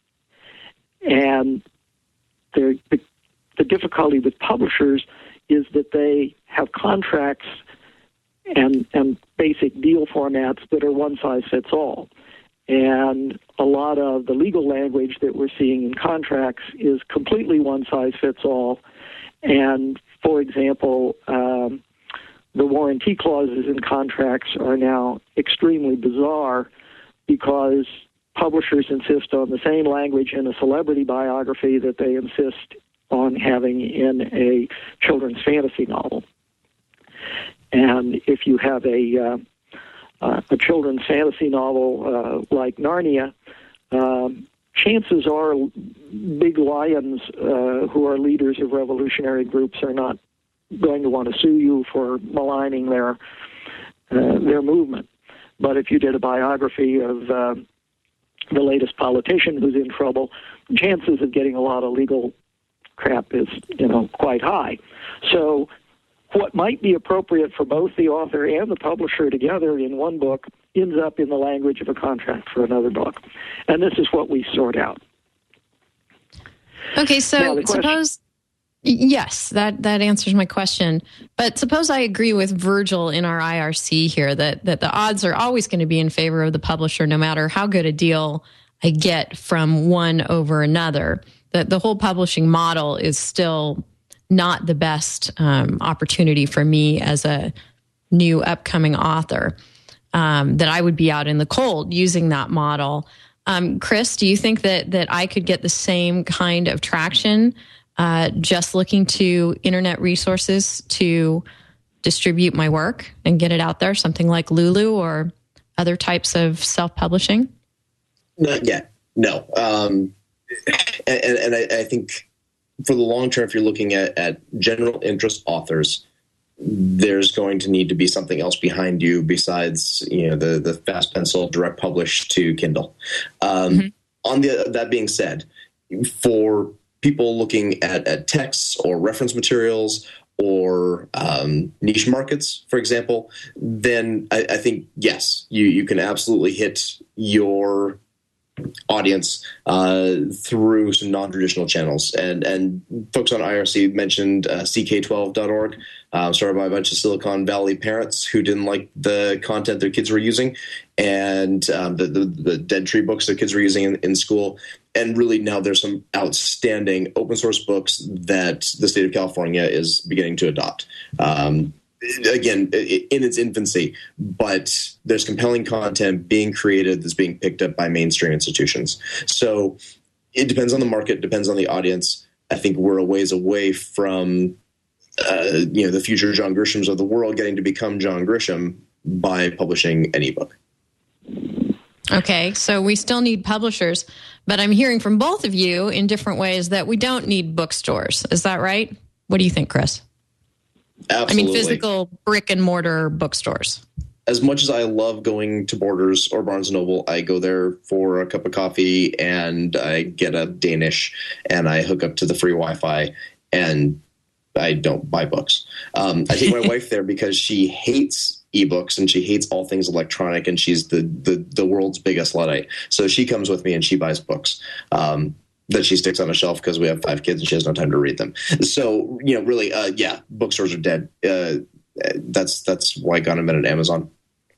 Speaker 5: And the, the difficulty with publishers is that they have contracts and, and basic deal formats that are one-size-fits-all. And a lot of the legal language that we're seeing in contracts is completely one-size-fits-all. And, for example, um, the warranty clauses in contracts are now extremely bizarre because publishers insist on the same language in a celebrity biography that they insist on having in a children's fantasy novel. And if you have a uh, uh, a children's fantasy novel uh, like Narnia, um, chances are big lions uh, who are leaders of revolutionary groups are not going to want to sue you for maligning their uh, their movement. But if you did a biography of uh, the latest politician who's in trouble, chances of getting a lot of legal crap is, you know, quite high. So what might be appropriate for both the author and the publisher together in one book ends up in the language of a contract for another book. And this is what we sort out.
Speaker 2: Okay, so
Speaker 5: Now, the question-
Speaker 2: suppose... Yes, that, that answers my question. But suppose I agree with Virgil in our I R C here that, that the odds are always going to be in favor of the publisher no matter how good a deal I get from one over another. That the whole publishing model is still not the best um, opportunity for me as a new upcoming author, um, that I would be out in the cold using that model. Um, Chris, do you think that that I could get the same kind of traction Uh, just looking to internet resources to distribute my work and get it out there, something like Lulu or other types of self-publishing?
Speaker 4: Not yet, no. Um, and and I, I think for the long term, if you're looking at, at general interest authors, there's going to need to be something else behind you besides, you know, the, the fast pencil direct publish to Kindle. Um, mm-hmm. On the that being said, for people looking at, at texts or reference materials or um, niche markets, for example, then I, I think, yes, you, you can absolutely hit your audience uh, through some non-traditional channels. And and folks on I R C mentioned uh, C K twelve dot org, uh, started by a bunch of Silicon Valley parents who didn't like the content their kids were using and um, the, the, the Dead Tree books their kids were using in, in school. And really now there's some outstanding open source books that the state of California is beginning to adopt. Um, again, in its infancy, but there's compelling content being created that's being picked up by mainstream institutions. So it depends on the market, depends on the audience. I think we're a ways away from, uh, you know, the future John Grishams of the world getting to become John Grisham by publishing an ebook.
Speaker 2: Okay, so we still need publishers, but I'm hearing from both of you in different ways that we don't need bookstores. Is that right? What do you think, Chris?
Speaker 4: Absolutely.
Speaker 2: I mean, physical brick and mortar bookstores.
Speaker 4: As much as I love going to Borders or Barnes and Noble, I go there for a cup of coffee and I get a Danish and I hook up to the free Wi-Fi and I don't buy books. Um, I take my wife there because she hates ebooks and she hates all things electronic and she's the, the, the world's biggest Luddite. So she comes with me and she buys books. Um, that she sticks on a shelf because we have five kids and she has no time to read them. So, you know, really, uh, yeah, bookstores are dead. Uh, that's that's why I got them at Amazon.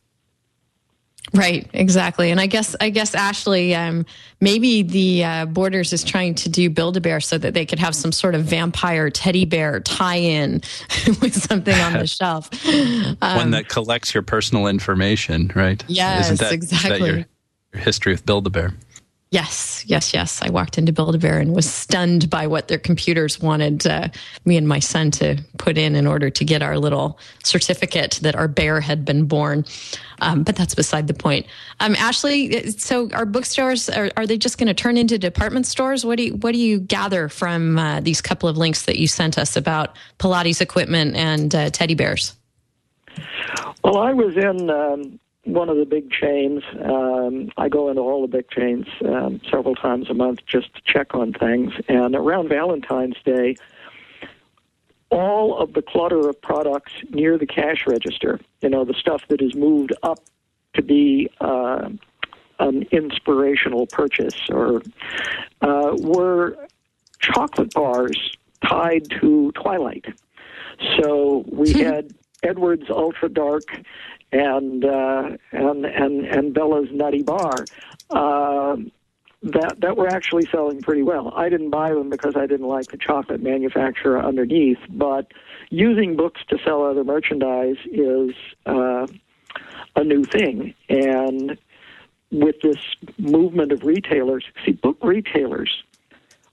Speaker 2: Right, exactly. And I guess, I guess Ashley, um, maybe the uh, Borders is trying to do Build-A-Bear so that they could have some sort of vampire teddy bear tie-in with something on the shelf. Um,
Speaker 6: One that collects your personal information, right?
Speaker 2: Yes,
Speaker 6: Isn't that,
Speaker 2: exactly.
Speaker 6: Is that your, your history with Build-A-Bear? Yes,
Speaker 2: yes, yes. I walked into Build-A-Bear and was stunned by what their computers wanted uh, me and my son to put in in order to get our little certificate that our bear had been born. Um, but that's beside the point. Um, Ashley, so our bookstores, are, are they just going to turn into department stores? What do you, what do you gather from uh, these couple of links that you sent us about Pilates equipment and uh, teddy bears?
Speaker 5: Well, I was in... Um one of the big chains. Um, I go into all the big chains um, several times a month just to check on things. And around Valentine's Day, all of the clutter of products near the cash register, you know, the stuff that is moved up to be uh, an inspirational purchase, or uh, were chocolate bars tied to Twilight. So we had Edward's Ultra Dark and uh, and and and Bella's Nutty Bar uh, that that were actually selling pretty well. I didn't buy them because I didn't like the chocolate manufacturer underneath, but using books to sell other merchandise is uh, a new thing. And with this movement of retailers, see, book retailers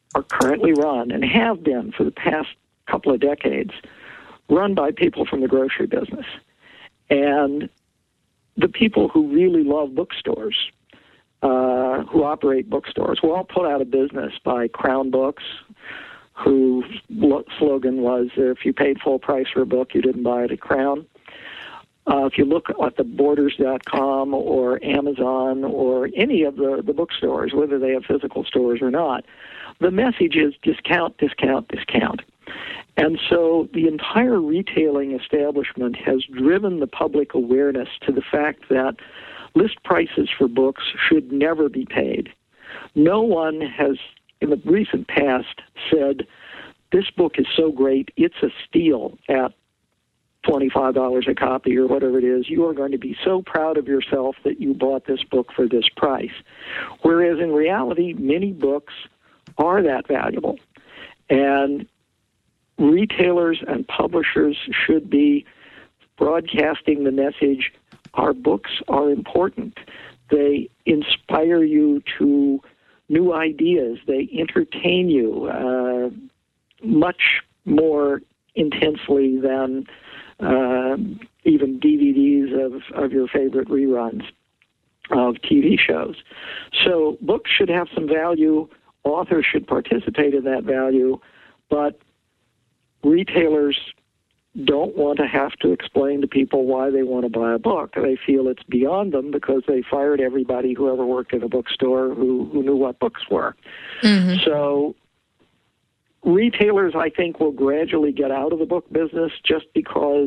Speaker 5: are currently run and have been for the past couple of decades, run by people from the grocery business. And the people who really love bookstores, uh, who operate bookstores, were all put out of business by Crown Books, whose slogan was, if you paid full price for a book, you didn't buy it at Crown. Uh, if you look at the Borders dot com or Amazon or any of the, the bookstores, whether they have physical stores or not, the message is discount, discount, discount. And so the entire retailing establishment has driven the public awareness to the fact that list prices for books should never be paid. No one has, in the recent past, said, this book is so great, it's a steal at twenty-five dollars a copy or whatever it is. You are going to be so proud of yourself that you bought this book for this price. Whereas in reality, many books are that valuable. And retailers and publishers should be broadcasting the message, our books are important. They inspire you to new ideas. They entertain you uh, much more intensely than uh, even D V Ds of, of your favorite reruns of T V shows. So books should have some value. Authors should participate in that value, but retailers don't want to have to explain to people why they want to buy a book. They feel it's beyond them because they fired everybody who ever worked at a bookstore who, who knew what books were. Mm-hmm. So retailers, I think, will gradually get out of the book business just because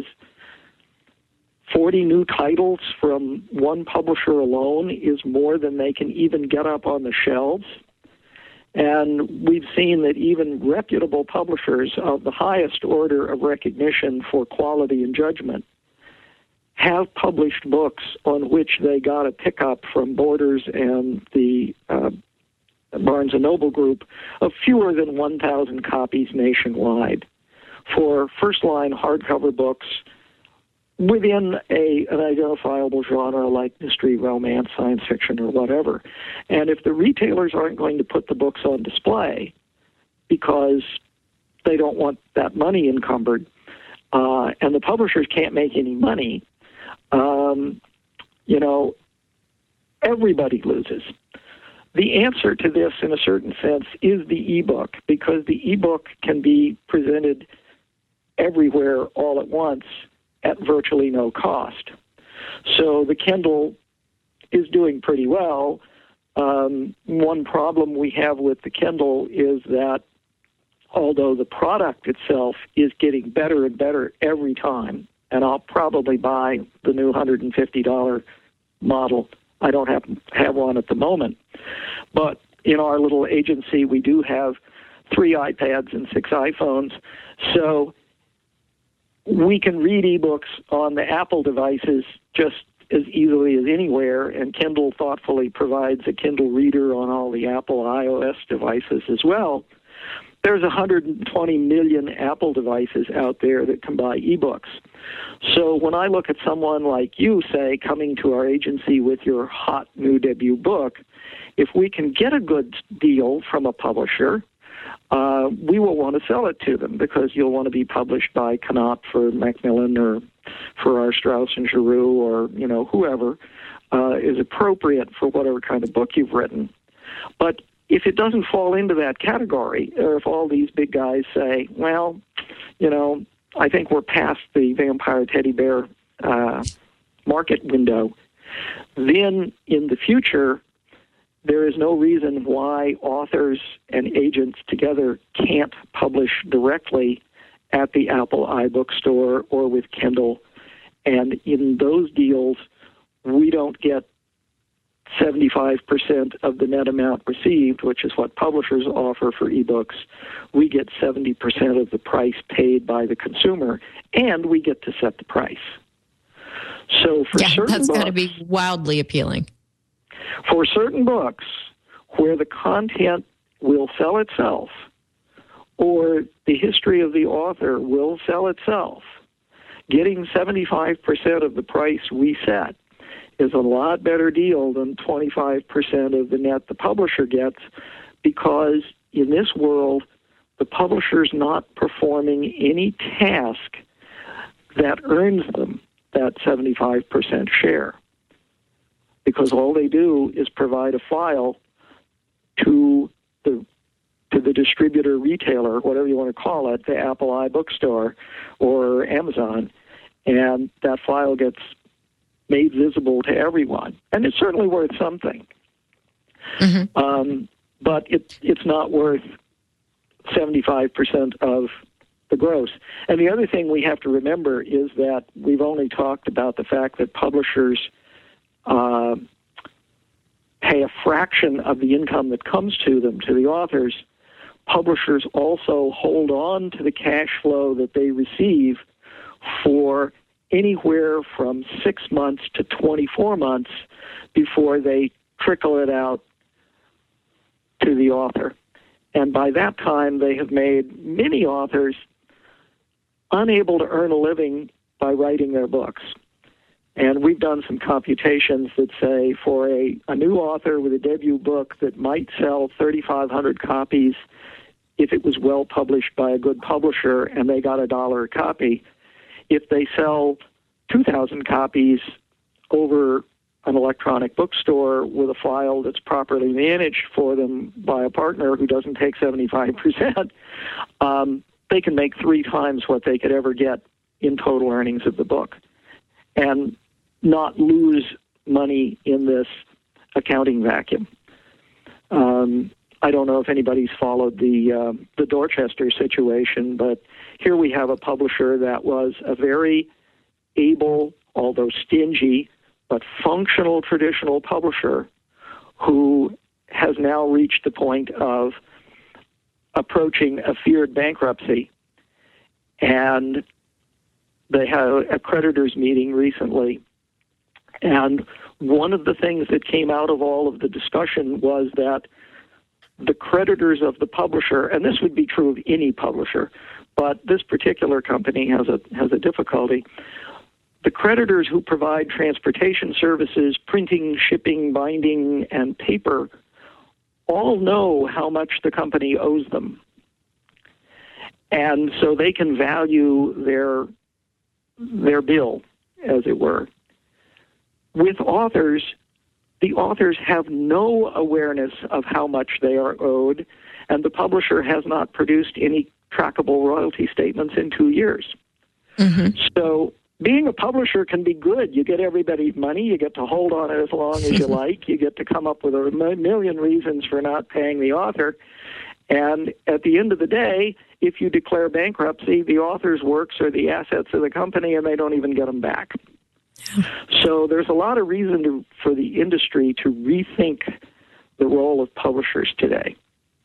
Speaker 5: forty new titles from one publisher alone is more than they can even get up on the shelves. And we've seen that even reputable publishers of the highest order of recognition for quality and judgment have published books on which they got a pickup from Borders and the uh, Barnes and Noble group of fewer than one thousand copies nationwide for first-line hardcover books within a an identifiable genre like mystery, romance, science fiction, or whatever. And if the retailers aren't going to put the books on display because they don't want that money encumbered, uh, and the publishers can't make any money, um, you know, everybody loses. The answer to this, in a certain sense, is the ebook, because the ebook can be presented everywhere all at once at virtually no cost. So the Kindle is doing pretty well. Um, one problem we have with the Kindle is that although the product itself is getting better and better every time, and I'll probably buy the new one hundred fifty dollars model. I don't have, have one at the moment. But in our little agency, we do have three iPads and six iPhones. So we can read ebooks on the Apple devices just as easily as anywhere, and Kindle thoughtfully provides a Kindle reader on all the Apple iOS devices as well. There's one hundred twenty million Apple devices out there that can buy ebooks. So when I look at someone like you, say, coming to our agency with your hot new debut book, if we can get a good deal from a publisher, Uh, we will want to sell it to them because you'll want to be published by Knopf for Macmillan or for our Strauss and Giroux or, you know, whoever uh, is appropriate for whatever kind of book you've written. But if it doesn't fall into that category, or if all these big guys say, well, you know, I think we're past the vampire teddy bear uh, market window, then in the future, there is no reason why authors and agents together can't publish directly at the Apple iBook store or with Kindle. And in those deals, we don't get seventy-five percent of the net amount received, which is what publishers offer for ebooks. We get seventy percent of the price paid by the consumer, and we get to set the price. So for
Speaker 2: yeah,
Speaker 5: certain
Speaker 2: that's
Speaker 5: books,
Speaker 2: got to be wildly appealing.
Speaker 5: For certain books where the content will sell itself or the history of the author will sell itself, getting seventy-five percent of the price we set is a lot better deal than twenty-five percent of the net the publisher gets, because in this world, the publisher's not performing any task that earns them that seventy-five percent share, because all they do is provide a file to the to the distributor, retailer, whatever you want to call it, the Apple iBookstore or Amazon, and that file gets made visible to everyone. And it's certainly worth something. Mm-hmm. Um, but it, it's not worth seventy-five percent of the gross. And the other thing we have to remember is that we've only talked about the fact that publishers uh, pay a fraction of the income that comes to them, to the authors. Publishers also hold on to the cash flow that they receive for anywhere from six months to twenty-four months before they trickle it out to the author. And by that time, they have made many authors unable to earn a living by writing their books. And we've done some computations that say for a, a new author with a debut book that might sell thirty-five hundred copies if it was well published by a good publisher and they got a dollar a copy, if they sell two thousand copies over an electronic bookstore with a file that's properly managed for them by a partner who doesn't take seventy-five percent, um, they can make three times what they could ever get in total earnings of the book and not lose money in this accounting vacuum. Um, I don't know if anybody's followed the uh, the Dorchester situation, but here we have a publisher that was a very able, although stingy, but functional traditional publisher who has now reached the point of approaching a feared bankruptcy. And they had a creditors meeting recently. And one of the things that came out of all of the discussion was that the creditors of the publisher, and this would be true of any publisher, but this particular company has a has a difficulty. The creditors who provide transportation services, printing, shipping, binding, and paper all know how much the company owes them. And so they can value their their bill, as it were. With authors, the authors have no awareness of how much they are owed, and the publisher has not produced any trackable royalty statements in two years. Mm-hmm. So being a publisher can be good. You get everybody's money. You get to hold on it as long as you like. You get to come up with a million reasons for not paying the author. And at the end of the day, if you declare bankruptcy, the author's works are the assets of the company, and they don't even get them back. So there's a lot of reason to, for the industry to rethink the role of publishers today.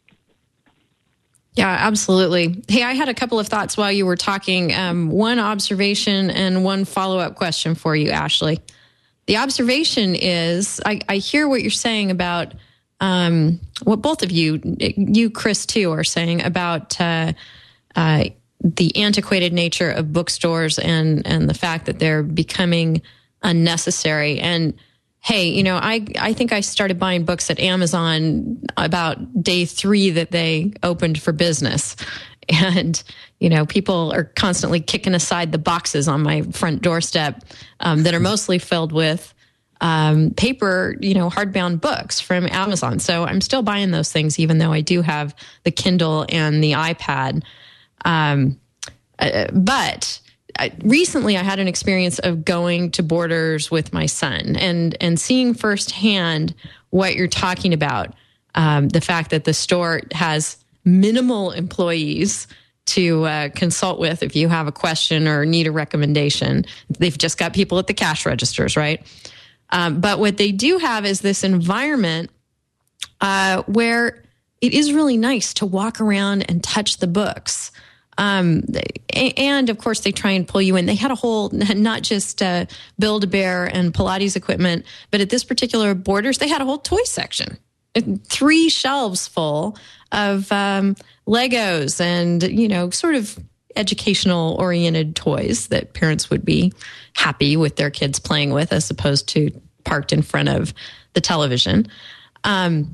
Speaker 2: Yeah, absolutely. Hey, I had a couple of thoughts while you were talking. Um, one observation and one follow-up question for you, Ashley. The observation is, I, I hear what you're saying about um, what both of you, you, Chris, too, are saying about uh, uh, the antiquated nature of bookstores and, and the fact that they're becoming unnecessary. And hey, you know, I, I think I started buying books at Amazon about day three that they opened for business. And, you know, people are constantly kicking aside the boxes on my front doorstep um, that are mostly filled with um, paper, you know, hardbound books from Amazon. So I'm still buying those things, even though I do have the Kindle and the iPad. Um, uh, but I, recently I had an experience of going to Borders with my son and, and seeing firsthand what you're talking about. Um, the fact that the store has minimal employees to uh, consult with if you have a question or need a recommendation. They've just got people at the cash registers, right? Um, but what they do have is this environment uh, where it is really nice to walk around and touch the books. Um, and of course, they try and pull you in. They had a whole, not just uh, Build-A-Bear and Pilates equipment, but at this particular Borders, they had a whole toy section. Three shelves full of um, Legos and, you know, sort of educational oriented toys that parents would be happy with their kids playing with as opposed to parked in front of the television. Um,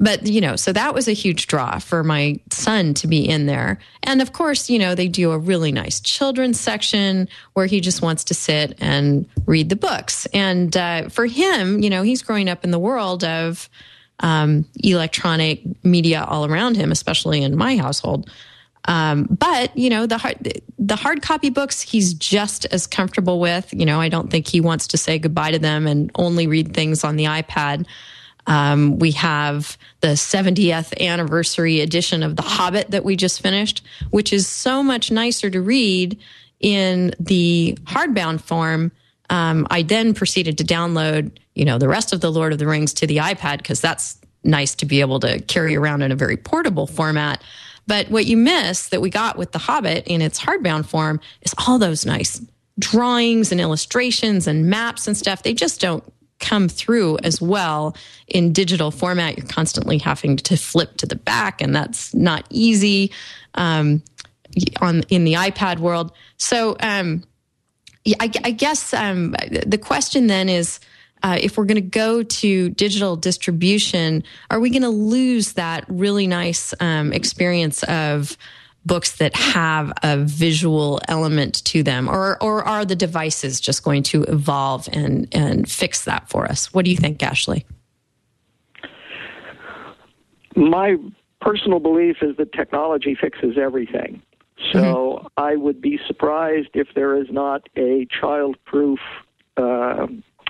Speaker 2: but, you know, so that was a huge draw for my son to be in there. And of course, you know, they do a really nice children's section where he just wants to sit and read the books. And uh, for him, you know, he's growing up in the world of um, electronic media all around him, especially in my household. Um, but, you know, the hard, the hard copy books, he's just as comfortable with. You know, I don't think he wants to say goodbye to them and only read things on the iPad. Um, we have the seventieth anniversary edition of The Hobbit that we just finished, which is so much nicer to read in the hardbound form. Um, I then proceeded to download, you know, the rest of the Lord of the Rings to the iPad because that's nice to be able to carry around in a very portable format. But what you miss that we got with The Hobbit in its hardbound form is all those nice drawings and illustrations and maps and stuff. They just don't come through as well in digital format. You're constantly having to flip to the back, and that's not easy um, on in the iPad world. So um, I, I guess um, the question then is, Uh, if we're going to go to digital distribution, are we going to lose that really nice um, experience of books that have a visual element to them? Or, or are the devices just going to evolve and, and fix that for us? What do you think, Ashley?
Speaker 5: My personal belief is that technology fixes everything. So mm-hmm. I would be surprised if there is not a child-proof uh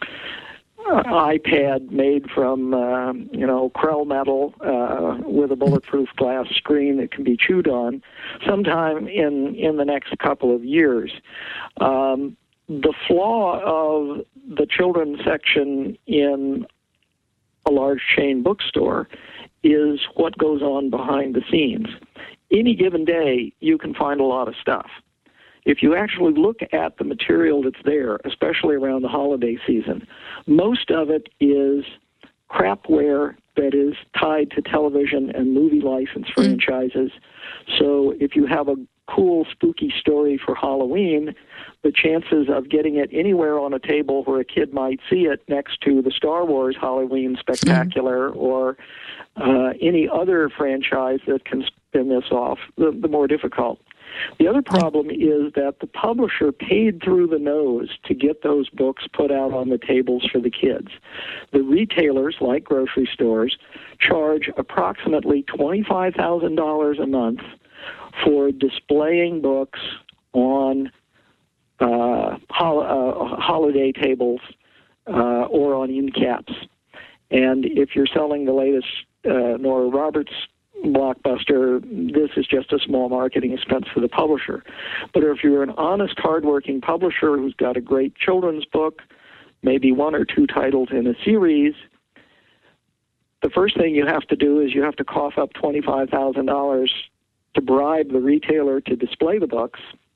Speaker 5: Uh, iPad made from, uh, you know, Krell metal uh, with a bulletproof glass screen that can be chewed on sometime in, in the next couple of years. Um, the flaw of the children's section in a large chain bookstore is what goes on behind the scenes. Any given day, you can find a lot of stuff. If you actually look at the material that's there, especially around the holiday season, most of it is crapware that is tied to television and movie license franchises. So if you have a cool, spooky story for Halloween, the chances of getting it anywhere on a table where a kid might see it next to the Star Wars Halloween Spectacular or uh, any other franchise that can spin this off, the, the more difficult. The other problem is that the publisher paid through the nose to get those books put out on the tables for the kids. The retailers, like grocery stores, charge approximately twenty-five thousand dollars a month for displaying books on uh, hol- uh, holiday tables uh, or on end caps. And if you're selling the latest uh, Nora Roberts blockbuster, this is just a small marketing expense for the publisher. But if you're an honest, hardworking publisher who's got a great children's book, maybe one or two titles in a series, the first thing you have to do is you have to cough up twenty-five thousand dollars to bribe the retailer to display the books.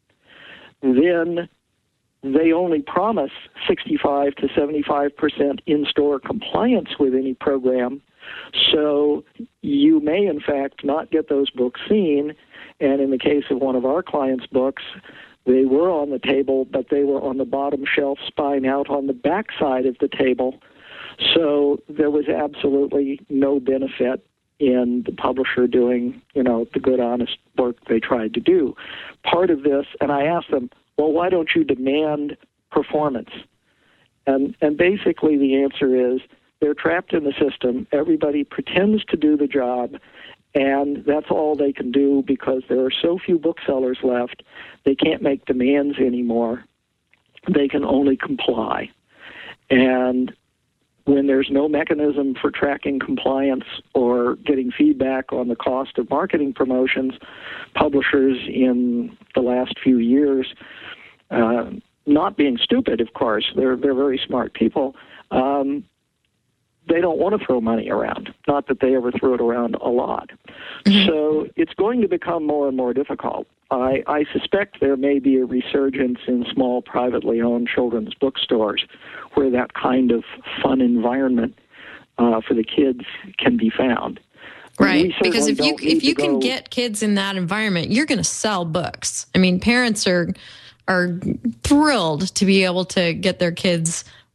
Speaker 5: Then they only promise sixty-five to seventy-five percent in-store compliance with any program. So you may, in fact, not get those books seen. And in the case of one of our clients' books, they were on the table, but they were on the bottom shelf, spine out on the back side of the table. So there was absolutely no benefit in the publisher doing, you know, the good, honest work they tried to do. Part of this, and I asked them, well, why don't you demand performance? And and basically the answer is, they're trapped in the system. Everybody pretends to do the job, and that's all they can do because there are so few booksellers left. They can't make demands anymore. They can only comply. And when there's no mechanism for tracking compliance or getting feedback on the cost of marketing promotions, publishers in the last few years, uh, not being stupid, of course, they're, they're very smart people, um, they don't want to throw money around. Not that they ever threw it around a lot. Mm-hmm. So it's going to become more and more difficult. I, I suspect there may be a resurgence in small privately owned children's bookstores where that kind of fun environment uh, for the kids can be found.
Speaker 2: Right, because if you if you can go, get kids in that environment, you're going to sell books. I mean, parents are are thrilled to be able to get their kids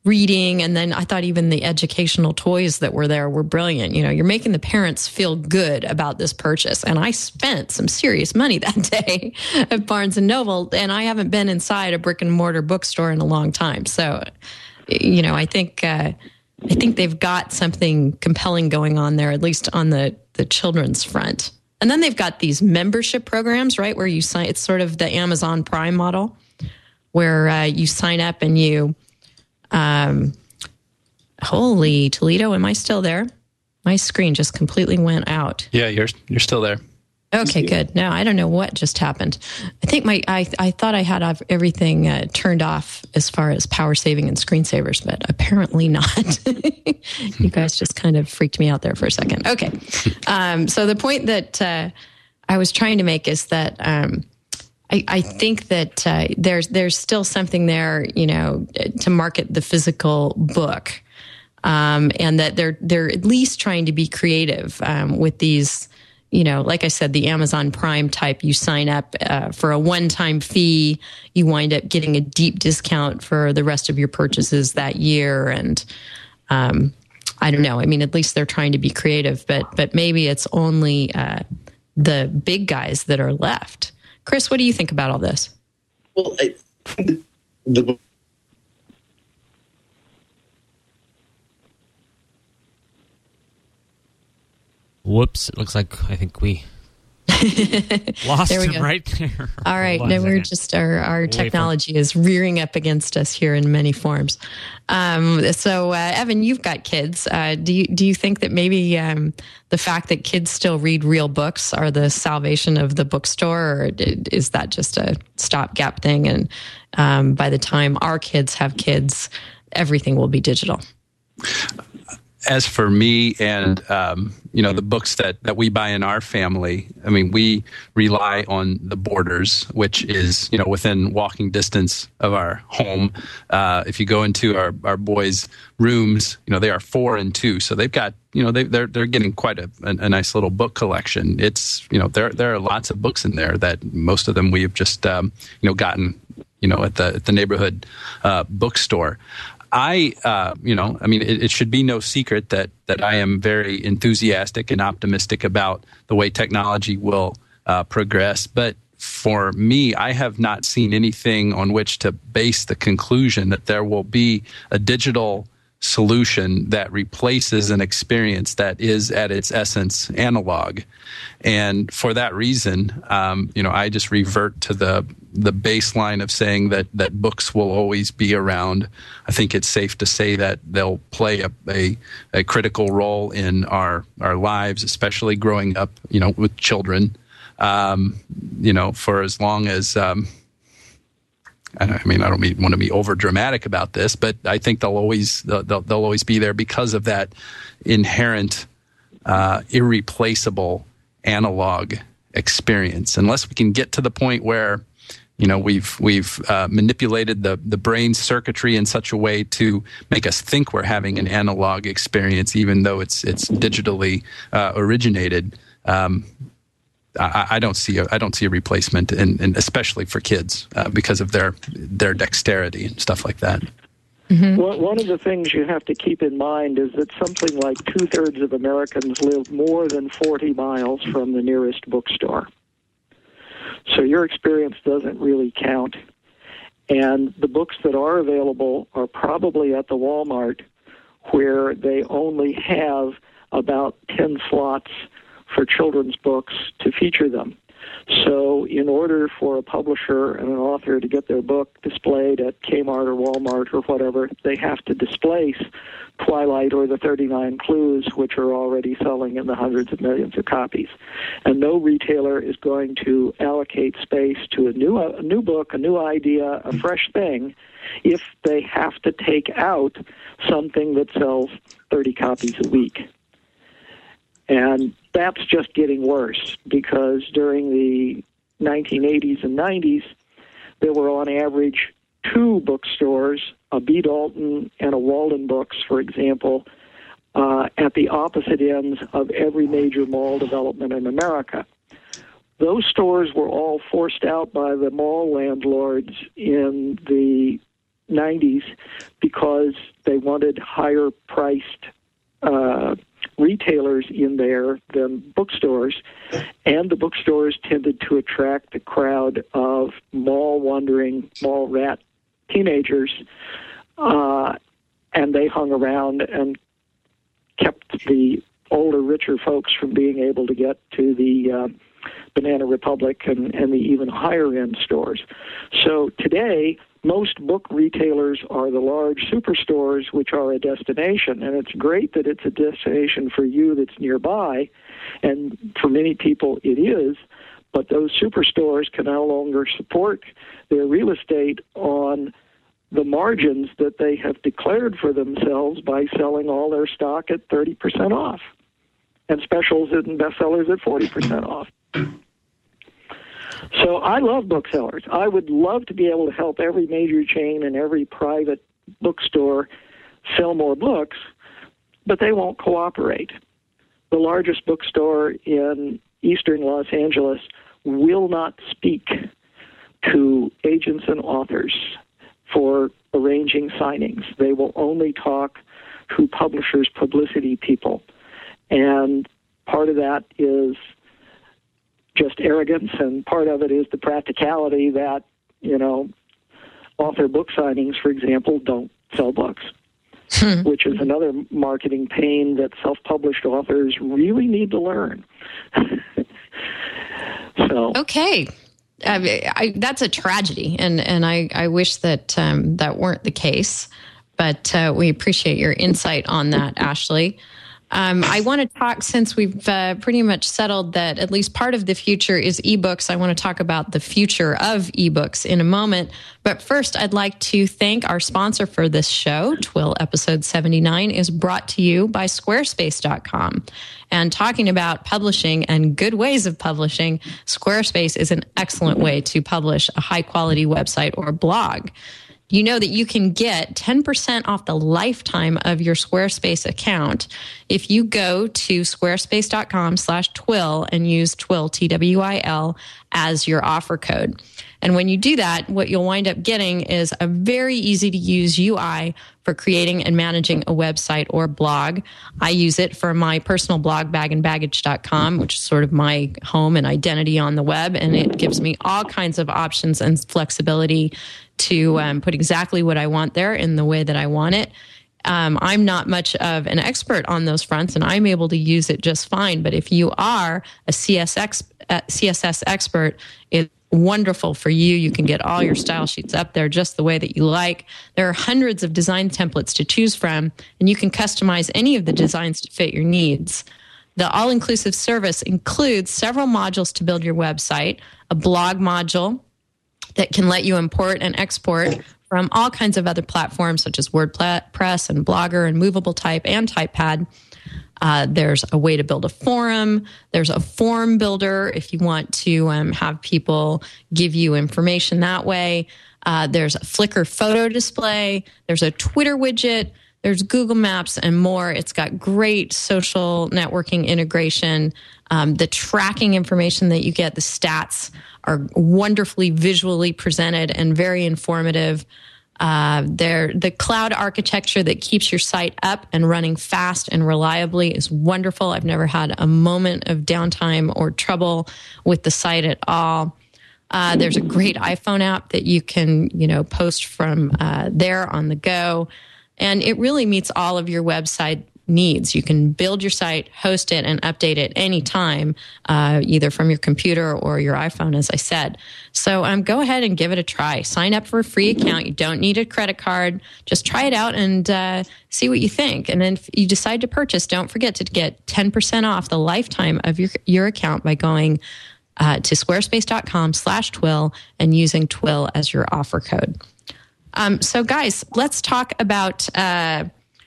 Speaker 2: reading. And then I thought even the educational toys that were there were brilliant. You know, you're making the parents feel good about this purchase. And I spent some serious money that day at Barnes and Noble, and I haven't been inside a brick and mortar bookstore in a long time. So, you know, I think, uh, I think they've got something compelling going on there, at least on the, the children's front. And then they've got these membership programs, right, where you sign, it's sort of the Amazon Prime model, where uh, you sign up and you, um, holy Toledo, am I still there? My screen just completely went out.
Speaker 6: Yeah, you're you're still there.
Speaker 2: Okay, good. Now I don't know what just happened. I think my I I thought I had everything uh, turned off as far as power saving and screensavers, but apparently not. You guys just kind of freaked me out there for a second. Okay, um, so the point that uh, I was trying to make is that um, I, I think that uh, there's there's still something there, you know, to market the physical book, um, and that they're they're at least trying to be creative um, with these. You know, like I said, the Amazon Prime type, you sign up uh, for a one-time fee, you wind up getting a deep discount for the rest of your purchases that year. And um, I don't know. I mean, at least they're trying to be creative, but but maybe it's only uh, the big guys that are left. Chris, what do you think about all this?
Speaker 4: Well, I, the
Speaker 7: Whoops, it looks like I think we lost
Speaker 2: there we
Speaker 7: him
Speaker 2: go.
Speaker 7: right there.
Speaker 2: All right, now we're just, our, our technology is rearing up against us here in many forms. Um, so, uh, Evan, you've got kids. Uh, do you do you think that maybe um, the fact that kids still read real books are the salvation of the bookstore, or is that just a stopgap thing? And um, by the time our kids have kids, everything will be digital.
Speaker 6: As for me and, um, you know, the books that, that we buy in our family, I mean, we rely on the Borders, which is, you know, within walking distance of our home. Uh, if you go into our, our boys' rooms, you know, they are four and two. So they've got, you know, they, they're they're getting quite a, a, a nice little book collection. It's, you know, there there are lots of books in there that most of them we have just, um, you know, gotten, you know, at the, at the neighborhood uh, bookstore. I, uh, you know, I mean, it, it should be no secret that that I am very enthusiastic and optimistic about the way technology will uh, progress. But for me, I have not seen anything on which to base the conclusion that there will be a digital solution that replaces an experience that is at its essence analog. And for that reason, um, you know, I just revert to the the baseline of saying that that books will always be around. I think it's safe to say that they'll play a, a, a critical role in our, our lives, especially growing up, you know, with children, um, you know, for as long as, um, I mean, I don't mean, want to be over dramatic about this, but I think they'll always they'll, they'll always be there because of that inherent, uh, irreplaceable analog experience. Unless we can get to the point where, you know, we've we've uh, manipulated the the brain circuitry in such a way to make us think we're having an analog experience, even though it's it's digitally uh, originated. Um, I, I don't see a, I don't see a replacement, and, and especially for kids uh, because of their their dexterity and stuff like that.
Speaker 5: Mm-hmm. Well, one of the things you have to keep in mind is that something like two-thirds of Americans live more than forty miles from the nearest bookstore. So your experience doesn't really count. And the books that are available are probably at the Walmart, where they only have about ten slots for children's books to feature them. So in order for a publisher and an author to get their book displayed at Kmart or Walmart or whatever, they have to displace Twilight or the thirty-nine Clues, which are already selling in the hundreds of millions of copies. And no retailer is going to allocate space to a new, a new book, a new idea, a fresh thing, if they have to take out something that sells thirty copies a week. And that's just getting worse, because during the nineteen eighties and nineties, there were on average two bookstores, a B. Dalton and a Walden Books, for example, uh, at the opposite ends of every major mall development in America. Those stores were all forced out by the mall landlords in the nineties because they wanted higher priced uh, retailers in there than bookstores, and the bookstores tended to attract a crowd of mall-wandering, mall-rat teenagers, uh, and they hung around and kept the older, richer folks from being able to get to the uh, Banana Republic and, and the even higher-end stores. So today, most book retailers are the large superstores, which are a destination, and it's great that it's a destination for you that's nearby, and for many people it is, but those superstores can no longer support their real estate on the margins that they have declared for themselves by selling all their stock at thirty percent off, and specials and bestsellers at forty percent off. So I love booksellers. I would love to be able to help every major chain and every private bookstore sell more books, but they won't cooperate. The largest bookstore in eastern Los Angeles will not speak to agents and authors for arranging signings. They will only talk to publishers, publicity people. And part of that is just arrogance, and part of it is the practicality that, you know, author book signings, for example, don't sell books, hmm. which is another marketing pain that self-published authors really need to learn. So
Speaker 2: okay. I, I, that's a tragedy, and, and I, I wish that um, that weren't the case, but uh, we appreciate your insight on that, Ashley. Um, I want to talk, since we've uh, pretty much settled that at least part of the future is ebooks, I want to talk about the future of ebooks in a moment. But first, I'd like to thank our sponsor for this show. Twill episode seventy-nine is brought to you by squarespace dot com. And talking about publishing and good ways of publishing, Squarespace is an excellent way to publish a high-quality website or blog. You know that you can get ten percent off the lifetime of your Squarespace account if you go to squarespace dot com slash twill and use twill, T W I L, as your offer code. And when you do that, what you'll wind up getting is a very easy to use U I for creating and managing a website or blog. I use it for my personal blog, bag and baggage dot com, which is sort of my home and identity on the web. And it gives me all kinds of options and flexibility to um, put exactly what I want there in the way that I want it. Um, I'm not much of an expert on those fronts, and I'm able to use it just fine. But if you are a C S S, uh, C S S expert, it's wonderful for you. You can get all your style sheets up there just the way that you like. There are hundreds of design templates to choose from, and you can customize any of the designs to fit your needs. The all-inclusive service includes several modules to build your website, a blog module that can let you import and export from all kinds of other platforms such as WordPress and Blogger and Movable Type and TypePad. Uh, there's a way to build a forum. There's a form builder if you want to um, have people give you information that way. Uh, there's a Flickr photo display. There's a Twitter widget. There's Google Maps and more. It's got great social networking integration. Um, the tracking information that you get, the stats, are wonderfully visually presented and very informative. Uh, there, the cloud architecture that keeps your site up and running fast and reliably is wonderful. I've never had a moment of downtime or trouble with the site at all. Uh, there's a great iPhone app that you can, you know, post from uh, there on the go. And it really meets all of your website needs. You can build your site, host it, and update it anytime, uh, either from your computer or your iPhone, as I said. So um, go ahead and give it a try. Sign up for a free account. You don't need a credit card. Just try it out and uh, see what you think. And then if you decide to purchase, don't forget to get ten percent off the lifetime of your, your account by going uh, to squarespace dot com slash twill and using twill as your offer code. Um, so guys, let's talk about uh,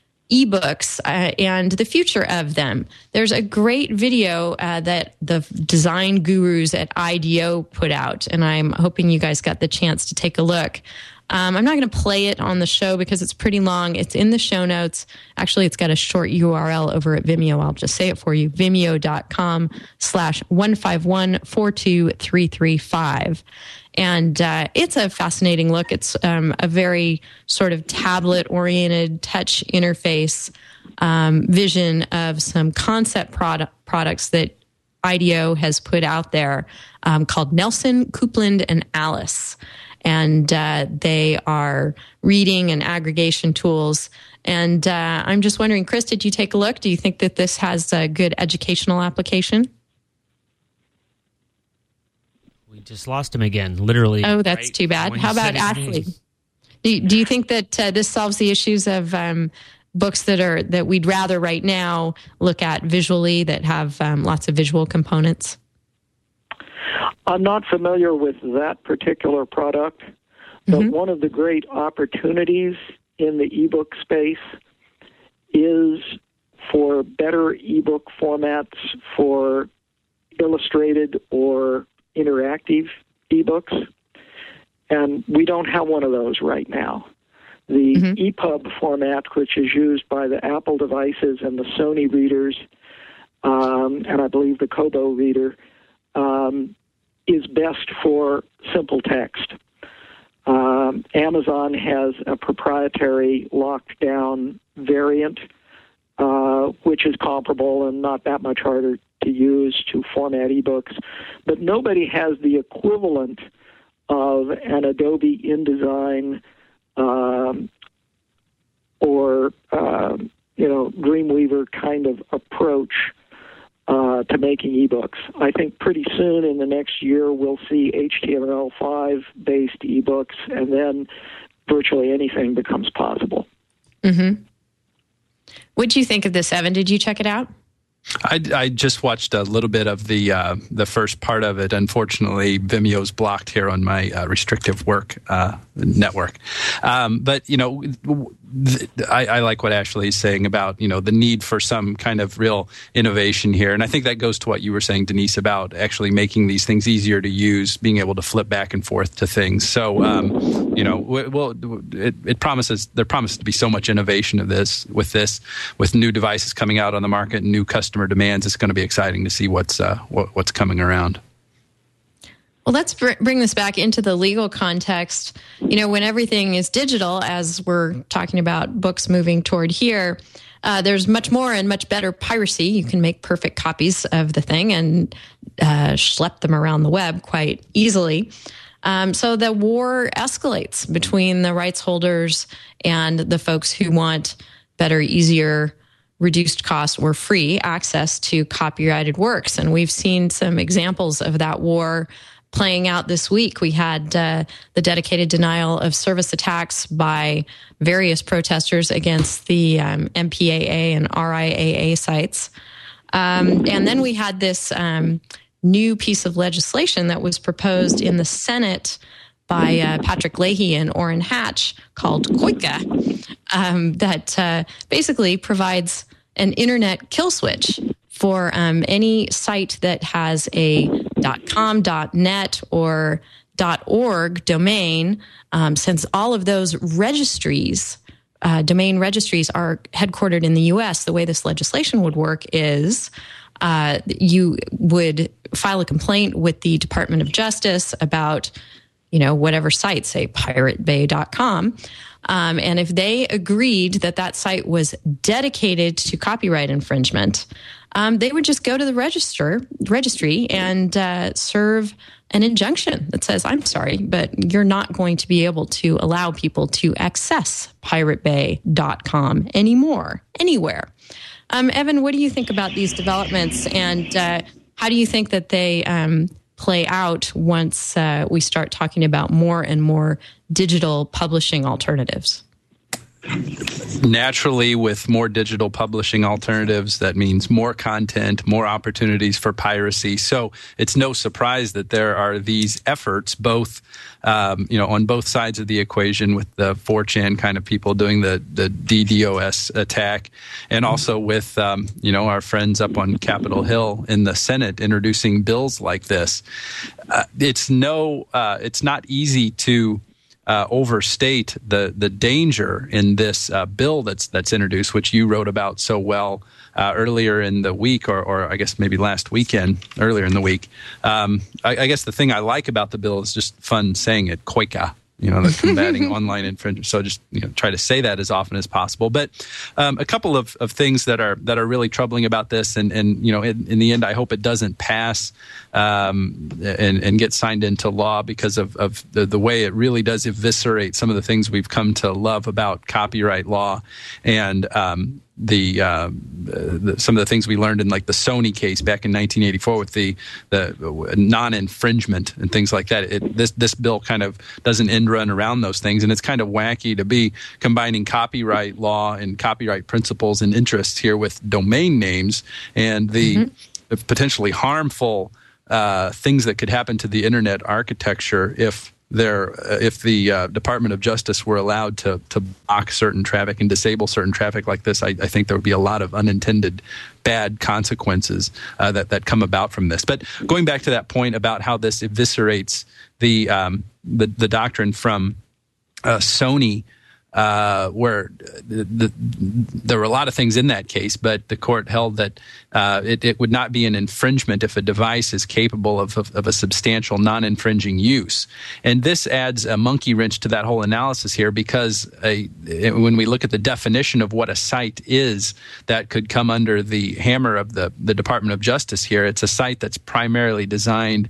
Speaker 2: ebooks uh, and the future of them. There's a great video uh, that the design gurus at I D E O put out, and I'm hoping you guys got the chance to take a look. Um, I'm not going to play it on the show because it's pretty long. It's in the show notes. Actually, it's got a short U R L over at Vimeo. I'll just say it for you, vimeo.com slash 151 42335. And uh, it's a fascinating look. It's um, a very sort of tablet-oriented touch interface um, vision of some concept product, products that I D O has put out there um, called Nelson, Coupland, and Alice. And uh, they are reading and aggregation tools. And uh, I'm just wondering, Chris, did you take a look? Do you think that this has a good educational application?
Speaker 7: We just lost him again, literally.
Speaker 2: Oh, that's
Speaker 7: right
Speaker 2: too bad. How about Ashley? Do you, do you think that uh, this solves the issues of um, books that are that we'd rather right now look at visually, that have um, lots of visual components?
Speaker 5: I'm not familiar with that particular product, but mm-hmm. one of the great opportunities in the ebook space is for better ebook formats for illustrated or interactive ebooks, and we don't have one of those right now. The mm-hmm. E P U B format, which is used by the Apple devices and the Sony readers, um, and I believe the Kobo reader, um, is best for simple text. Um, Amazon has a proprietary locked-down variant, uh, which is comparable and not that much harder to use to format ebooks, but nobody has the equivalent of an Adobe InDesign um, or uh, you know Dreamweaver kind of approach uh, to making ebooks. I think pretty soon in the next year we'll see H T M L five based ebooks, and then virtually anything becomes possible.
Speaker 2: Mm-hmm. What do you think of this, Evan? Did you check it out?
Speaker 6: I, I just watched a little bit of the uh, the first part of it. Unfortunately, Vimeo's blocked here on my uh, restrictive work uh, network. Um, but you know, th- I, I like what Ashley is saying about you know the need for some kind of real innovation here, and I think that goes to what you were saying, Denise, about actually making these things easier to use, being able to flip back and forth to things. So um, you know, well, it, it promises there promises to be so much innovation of this with this with new devices coming out on the market and new customers. Customer demands. It's going to be exciting to see what's uh, what, what's coming around.
Speaker 2: Well, let's br- bring this back into the legal context. You know, when everything is digital, as we're talking about books moving toward here, uh, there's much more and much better piracy. You can make perfect copies of the thing and uh, schlep them around the web quite easily. Um, so the war escalates between the rights holders and the folks who want better, easier, reduced cost or free access to copyrighted works. And we've seen some examples of that war playing out this week. We had uh, the dedicated denial of service attacks by various protesters against the um, M P A A and R I A A sites. Um, and then we had this um, new piece of legislation that was proposed in the Senate by uh, Patrick Leahy and Orrin Hatch called COICA, um, that uh, basically provides an internet kill switch for um, any site that has a .com, .net, or .org domain, um, since all of those registries, uh, domain registries, are headquartered in the U S. The way this legislation would work is uh, you would file a complaint with the Department of Justice about you know, whatever site, say pirate bay dot com. Um, and if they agreed that that site was dedicated to copyright infringement, um, they would just go to the register registry and uh, serve an injunction that says, I'm sorry, but you're not going to be able to allow people to access pirate bay dot com anymore, anywhere. Um, Evan, what do you think about these developments, and uh, how do you think that they um, play out once uh, we start talking about more and more digital publishing alternatives?
Speaker 6: Naturally, with more digital publishing alternatives, that means more content, more opportunities for piracy. So it's no surprise that there are these efforts, both, um, you know, on both sides of the equation, with the four chan kind of people doing the, the DDoS attack, and also with, um, you know, our friends up on Capitol Hill in the Senate introducing bills like this. Uh, it's no, uh, it's not easy to uh, overstate the the danger in this uh, bill that's that's introduced, which you wrote about so well uh, earlier in the week, or, or I guess maybe last weekend, earlier in the week. Um, I, I guess the thing I like about the bill is just fun saying it, COICA. You know, the combating online infringement. So just you know, try to say that as often as possible. But um, a couple of, of things that are that are really troubling about this, and, and you know, in, in the end, I hope it doesn't pass um, and, and get signed into law because of, of the, the way it really does eviscerate some of the things we've come to love about copyright law, and um, the, uh, the some of the things we learned in like the Sony case back in nineteen eighty-four with the the non-infringement and things like that. It, this this bill kind of does an end run around those things, and it's kind of wacky to be combining copyright law and copyright principles and interests here with domain names and the mm-hmm. potentially harmful uh, things that could happen to the internet architecture if there, uh, if the uh, Department of Justice were allowed to to block certain traffic and disable certain traffic like this. I, I think there would be a lot of unintended bad consequences uh, that that come about from this. But going back to that point about how this eviscerates the um, the, the doctrine from uh, Sony. Uh, where the, the, there were a lot of things in that case, but the court held that uh, it, it would not be an infringement if a device is capable of, of, of a substantial non-infringing use. And this adds a monkey wrench to that whole analysis here because a, when we look at the definition of what a site is that could come under the hammer of the, the Department of Justice here, it's a site that's primarily designed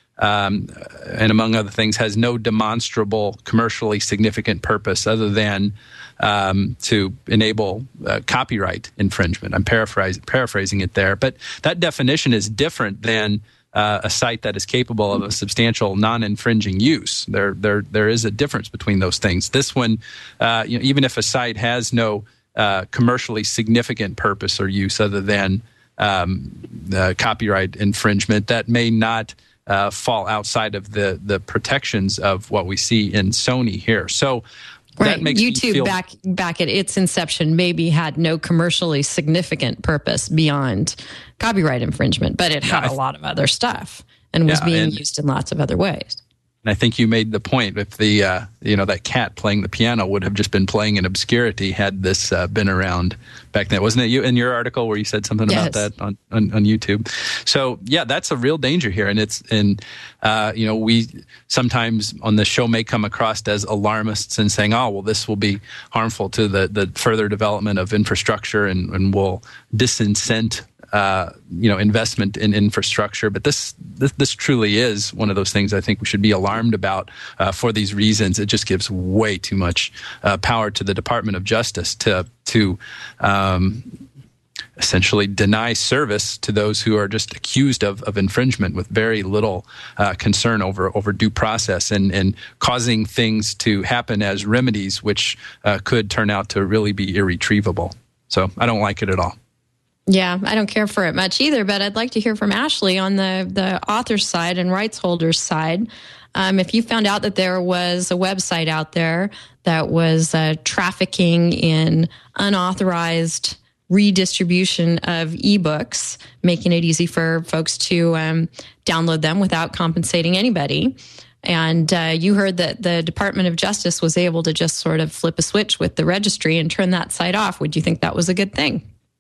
Speaker 6: Um, and among other things, has no demonstrable commercially significant purpose other than um, to enable uh, copyright infringement. I'm paraphrasing, paraphrasing it there. But that definition is different than uh, a site that is capable of a substantial non-infringing use. There, there, there is a difference between those things. This one, uh, you know, even if a site has no uh, commercially significant purpose or use other than um, uh, copyright infringement, that may not Uh, fall outside of the the protections of what we see in Sony here. So
Speaker 2: right.
Speaker 6: that makes
Speaker 2: YouTube
Speaker 6: me feel
Speaker 2: back back at its inception maybe had no commercially significant purpose beyond copyright infringement, but it had yeah, th- a lot of other stuff and was
Speaker 6: yeah,
Speaker 2: being
Speaker 6: and,
Speaker 2: used in lots of other ways.
Speaker 6: And I think you made the point. If the uh, you know that cat playing the piano would have just been playing in obscurity had this uh, been around back then, wasn't it? You in your article where you said something
Speaker 2: yes.
Speaker 6: about that on, on, on YouTube. So yeah, that's a real danger here, and it's and uh, you know we sometimes on the show may come across as alarmists and saying, oh well, this will be harmful to the the further development of infrastructure and, and will disincent. Uh, you know, investment in infrastructure, but this, this this truly is one of those things I think we should be alarmed about uh, for these reasons. It just gives way too much uh, power to the Department of Justice to to um, essentially deny service to those who are just accused of, of infringement with very little uh, concern over over due process and and causing things to happen as remedies, which uh, could turn out to really be irretrievable. So I don't like it at all.
Speaker 2: Yeah, I don't care for it much either, but I'd like to hear from Ashley on the, the author's side and rights holders side. Um, if you found out that there was a website out there that was uh, trafficking in unauthorized redistribution of ebooks, making it easy for folks to um, download them without compensating anybody, and uh, you heard that the Department of Justice was able to just sort of flip a switch with the registry and turn that site off, would you think that was a good thing?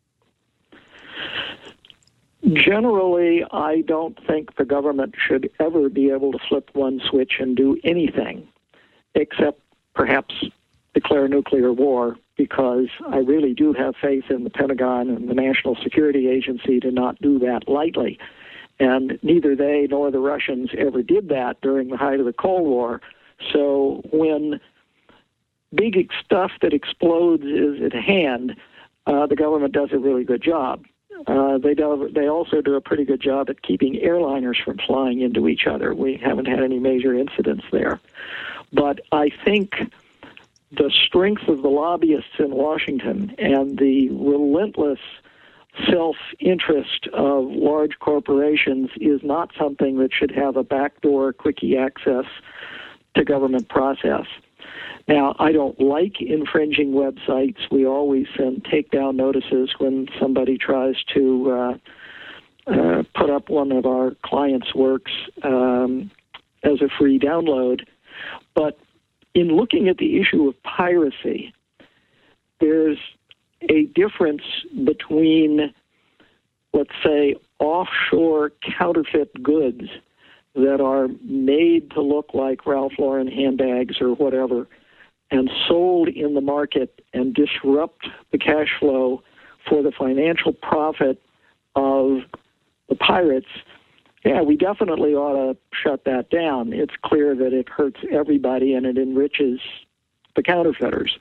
Speaker 5: Generally, I don't think the government should ever be able to flip one switch and do anything, except perhaps declare nuclear war, because I really do have faith in the Pentagon and the National Security Agency to not do that lightly. And neither they nor the Russians ever did that during the height of the Cold War. So when big stuff that explodes is at hand, uh, the government does a really good job. Uh, they do, they also do a pretty good job at keeping airliners from flying into each other. We haven't had any major incidents there. But I think the strength of the lobbyists in Washington and the relentless self-interest of large corporations is not something that should have a backdoor, quickie access to government process. Now, I don't like infringing websites. We always send takedown notices when somebody tries to uh, uh, put up one of our clients' works um, as a free download. But in looking at the issue of piracy, there's a difference between, let's say, offshore counterfeit goods that are made to look like Ralph Lauren handbags or whatever and sold in the market and disrupt the cash flow for the financial profit of the pirates. Yeah, we definitely ought to shut that down. It's clear that it hurts everybody and it enriches the counterfeiters.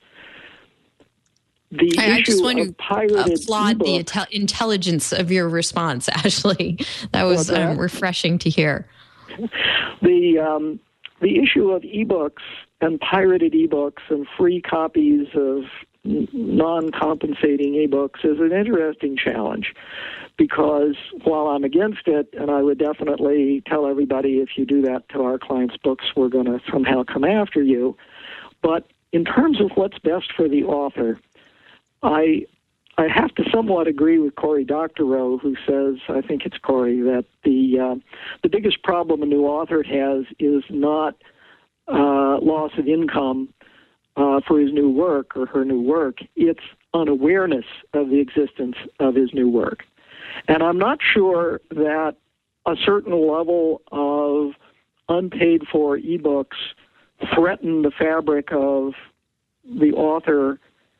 Speaker 5: The
Speaker 2: I, I just want
Speaker 5: to
Speaker 2: applaud the
Speaker 5: e-books,
Speaker 2: inte- intelligence of your response, Ashley. That was
Speaker 5: that?
Speaker 2: um, refreshing to hear.
Speaker 5: The um, the issue of ebooks and pirated ebooks and free copies of n- non-compensating ebooks is an interesting challenge, because while I'm against it, and I would definitely tell everybody, if you do that to our clients' books, we're going to somehow come after you. But in terms of what's best for the author, I I have to somewhat agree with Cory Doctorow, who says, I think it's Cory, that the uh, the biggest problem a new author has is not uh, loss of income uh, for his new work or her new work. It's unawareness of the existence of his new work. And I'm not sure that a certain level of unpaid-for ebooks threaten the fabric of the author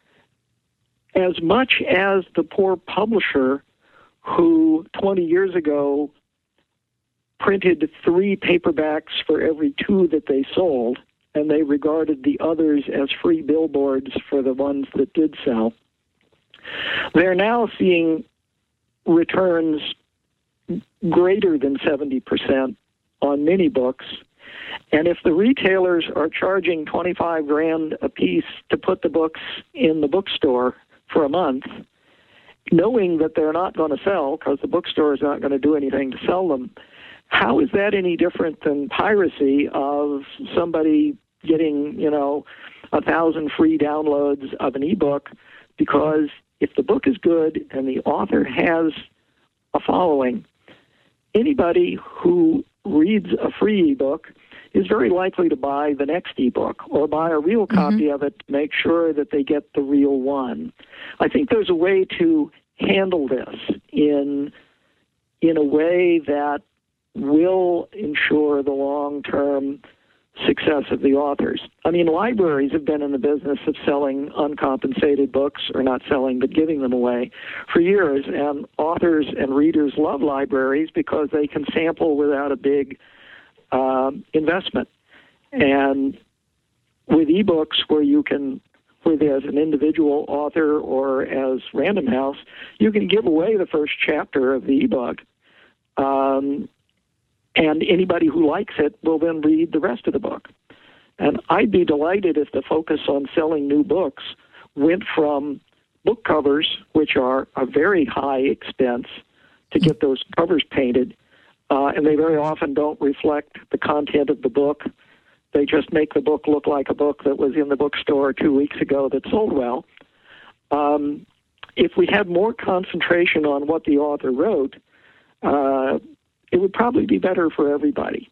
Speaker 5: as much as the poor publisher who twenty years ago printed three paperbacks for every two that they sold, and they regarded the others as free billboards for the ones that did sell. They're now seeing returns greater than seventy percent on mini books. And if the retailers are charging twenty-five grand a piece to put the books in the bookstore for a month, knowing that they're not going to sell because the bookstore is not going to do anything to sell them, how is that any different than piracy of somebody getting, you know, a thousand free downloads of an ebook? Because if the book is good and the author has a following, anybody who reads a free ebook is very likely to buy the next ebook or buy a real copy mm-hmm. of it to make sure that they get the real one. I think there's a way to handle this in in a way that will ensure the long-term success of the authors. I mean, libraries have been in the business of selling uncompensated books, or not selling, but giving them away for years, and authors and readers love libraries because they can sample without a big um, investment. And with ebooks, where you can, whether as an individual author or as Random House, you can give away the first chapter of the ebook. Um, And anybody who likes it will then read the rest of the book. And I'd be delighted if the focus on selling new books went from book covers, which are a very high expense to get those covers painted, uh, and they very often don't reflect the content of the book. They just make the book look like a book that was in the bookstore two weeks ago that sold well. Um, if we had more concentration on what the author wrote, uh, it would probably be better for everybody.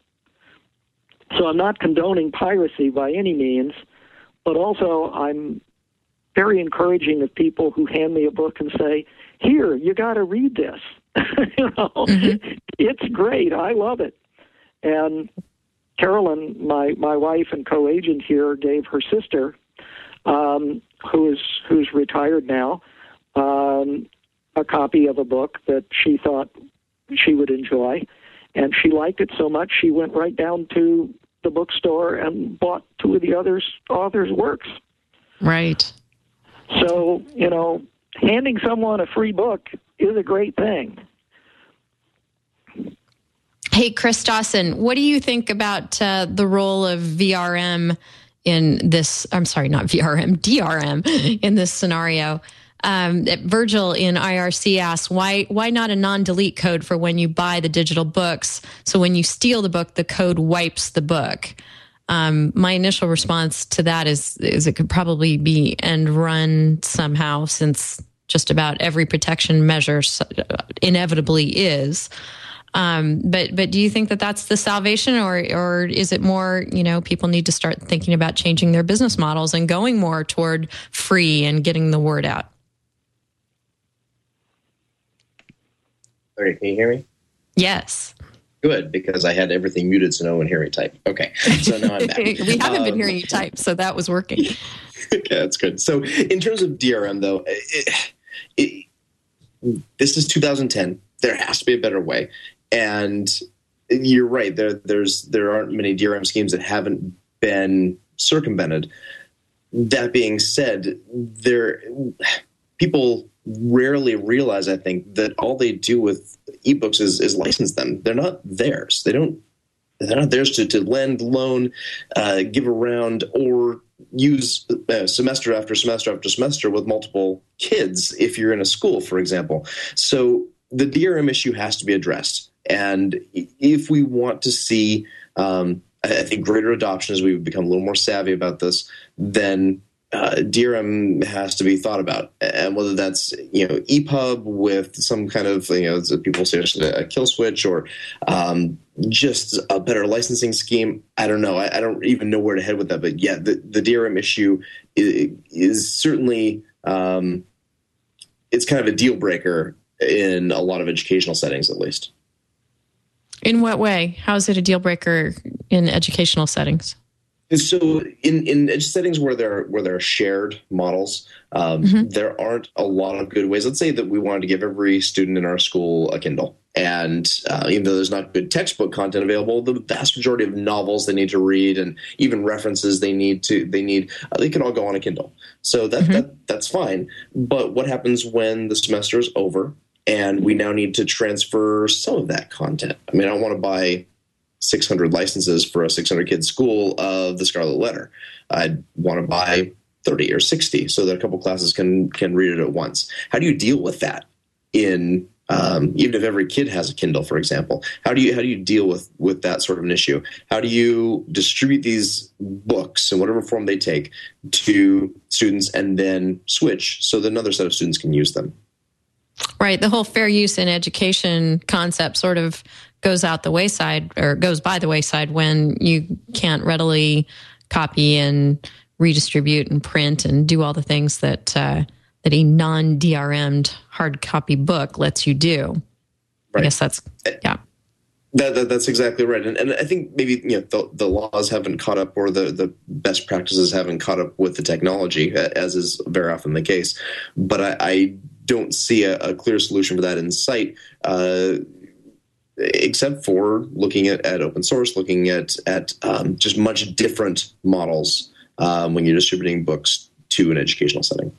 Speaker 5: So I'm not condoning piracy by any means, but also I'm very encouraging of people who hand me a book and say, here, you got to read this. you know, mm-hmm. It's great. I love it. And Carolyn, my, my wife and co-agent here, gave her sister, um, who is who's retired now, um, a copy of a book that she thought she would enjoy, and she liked it so much she went right down to the bookstore and bought two of the others authors' works.
Speaker 2: Right.
Speaker 5: So, you know, handing someone a free book is a great thing.
Speaker 2: Hey, Chris Dawson, what do you think about uh, the role of V R M in this? I'm sorry, not V R M, D R M in this scenario? Um, Virgil in I R C asks, why why not a non-delete code for when you buy the digital books? So when you steal the book, the code wipes the book. Um, my initial response to that is, is it could probably be end run somehow, since just about every protection measure inevitably is. Um, but but do you think that that's the salvation, or or is it more, you know, people need to start thinking about changing their business models and going more toward free and getting the word out?
Speaker 4: Sorry, can you hear me?
Speaker 2: Yes.
Speaker 4: Good, because I had everything muted so no one hear me type. Okay, so now I'm back.
Speaker 2: We haven't
Speaker 4: um,
Speaker 2: been hearing you type, so that was working.
Speaker 4: Okay, that's good. So in terms of D R M, though, it, it, this is two thousand ten. There has to be a better way. And you're right. There, there's there aren't many D R M schemes that haven't been circumvented. That being said, there people rarely realize, I think, that all they do with ebooks is, is license them. They're not theirs. They don't. They're not theirs to, to lend, loan, uh, give around, or use uh, semester after semester after semester with multiple kids if you're in a school, for example. So the D R M issue has to be addressed. And if we want to see, um, I think, greater adoption as we become a little more savvy about this, then uh, D R M has to be thought about. And whether that's, you know, E P U B with some kind of, you know, as people say, a kill switch, or um, just a better licensing scheme, I don't know. I, I don't even know where to head with that. But yeah, the, the D R M issue is, is certainly um, it's kind of a deal breaker in a lot of educational settings, at least.
Speaker 2: In what way? How is it a deal breaker in educational settings?
Speaker 4: So in, in settings where there where there are shared models, um, mm-hmm. there aren't a lot of good ways. Let's say that we wanted to give every student in our school a Kindle. And uh, even though there's not good textbook content available, the vast majority of novels they need to read and even references they need to they need uh, they can all go on a Kindle. So that, mm-hmm. that that's fine. But what happens when the semester is over and we now need to transfer some of that content? I mean, I don't want to buy six hundred licenses for a six hundred kid school of the Scarlet Letter. I'd want to buy thirty or sixty so that a couple classes can can read it at once. How do you deal with that in um, even if every kid has a Kindle, for example? How do you how do you deal with with that sort of an issue? How do you distribute these books in whatever form they take to students and then switch so that another set of students can use them?
Speaker 2: Right. The whole fair use in education concept sort of goes out the wayside, or goes by the wayside, when you can't readily copy and redistribute and print and do all the things that uh, that a non-D R M'd hard copy book lets you do. Right. I guess that's, yeah.
Speaker 4: That, that, that's exactly right. And, and I think maybe, you know, the, the laws haven't caught up, or the, the best practices haven't caught up with the technology, as is very often the case. But I, I don't see a, a clear solution for that in sight, uh, except for looking at, at open source, looking at, at um, just much different models um, when you're distributing books to an educational setting.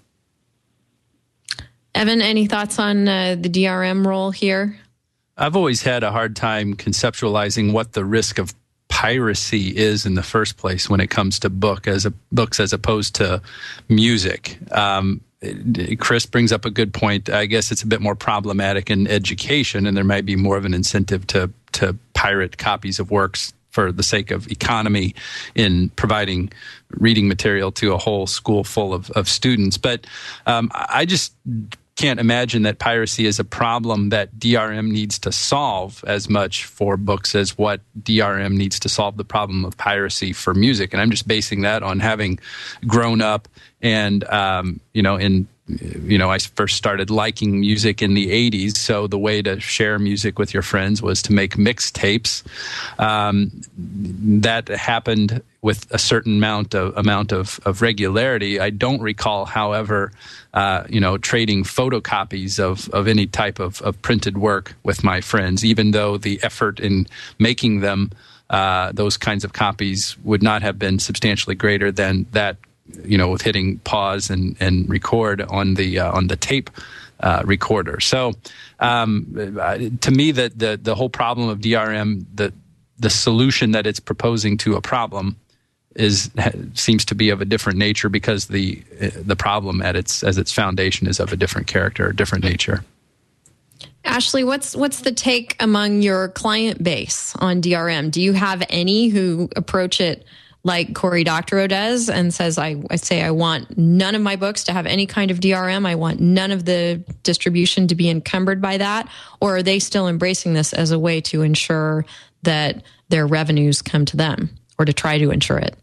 Speaker 2: Evan, any thoughts on uh, the D R M role here?
Speaker 6: I've always had a hard time conceptualizing what the risk of piracy is in the first place when it comes to book as a, books as opposed to music. Um, Chris brings up a good point. I guess it's a bit more problematic in education, and there might be more of an incentive to to pirate copies of works for the sake of economy in providing reading material to a whole school full of, of students. But um, I just can't imagine that piracy is a problem that D R M needs to solve as much for books as what D R M needs to solve the problem of piracy for music. And I'm just basing that on having grown up and, um, you know, in, you know, I first started liking music in the eighties. So the way to share music with your friends was to make mixtapes. Um, that happened with a certain amount of amount of, of regularity. I don't recall, however, uh, you know, trading photocopies of, of any type of, of printed work with my friends, even though the effort in making them, uh, those kinds of copies would not have been substantially greater than that, you know, with hitting pause and, and record on the uh, on the tape uh, recorder. So, um, to me, the, the the whole problem of D R M, the the solution that it's proposing to a problem, is seems to be of a different nature, because the the problem at its as its foundation is of a different character, a different nature.
Speaker 2: Ashley, what's what's the take among your client base on D R M? Do you have any who approach it like Cory Doctorow does and says, I, I say, I want none of my books to have any kind of D R M. I want none of the distribution to be encumbered by that. Or are they still embracing this as a way to ensure that their revenues come to them, or to try to ensure it?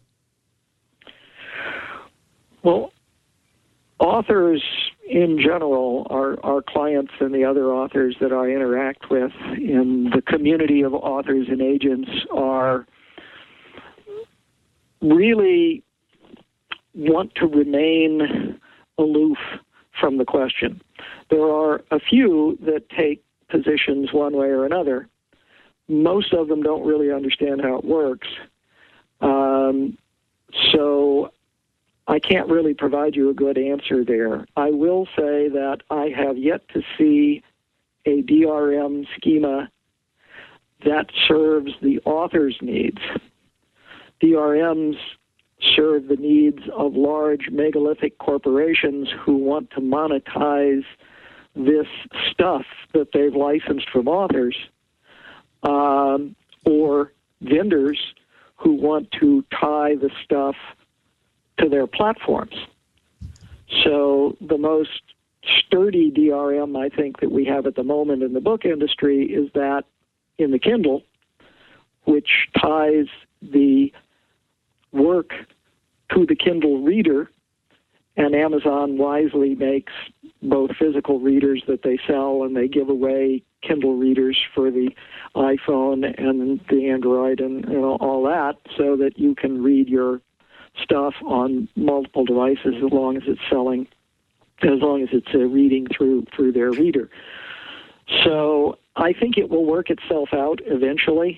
Speaker 5: Well, authors in general, our, our clients and the other authors that I interact with in the community of authors and agents are really want to remain aloof from the question. There are a few that take positions one way or another. Most of them don't really understand how it works. Um, so I can't really provide you a good answer there. I will say that I have yet to see a D R M schema that serves the author's needs. D R Ms serve the needs of large megalithic corporations who want to monetize this stuff that they've licensed from authors, um, or vendors who want to tie the stuff to their platforms. So the most sturdy D R M I think that we have at the moment in the book industry is that in the Kindle, which ties the work to the Kindle reader, and Amazon wisely makes both physical readers that they sell, and they give away Kindle readers for the iPhone and the Android and you know, all that, so that you can read your stuff on multiple devices as long as it's selling, as long as it's uh, reading through through their reader. So I think it will work itself out eventually.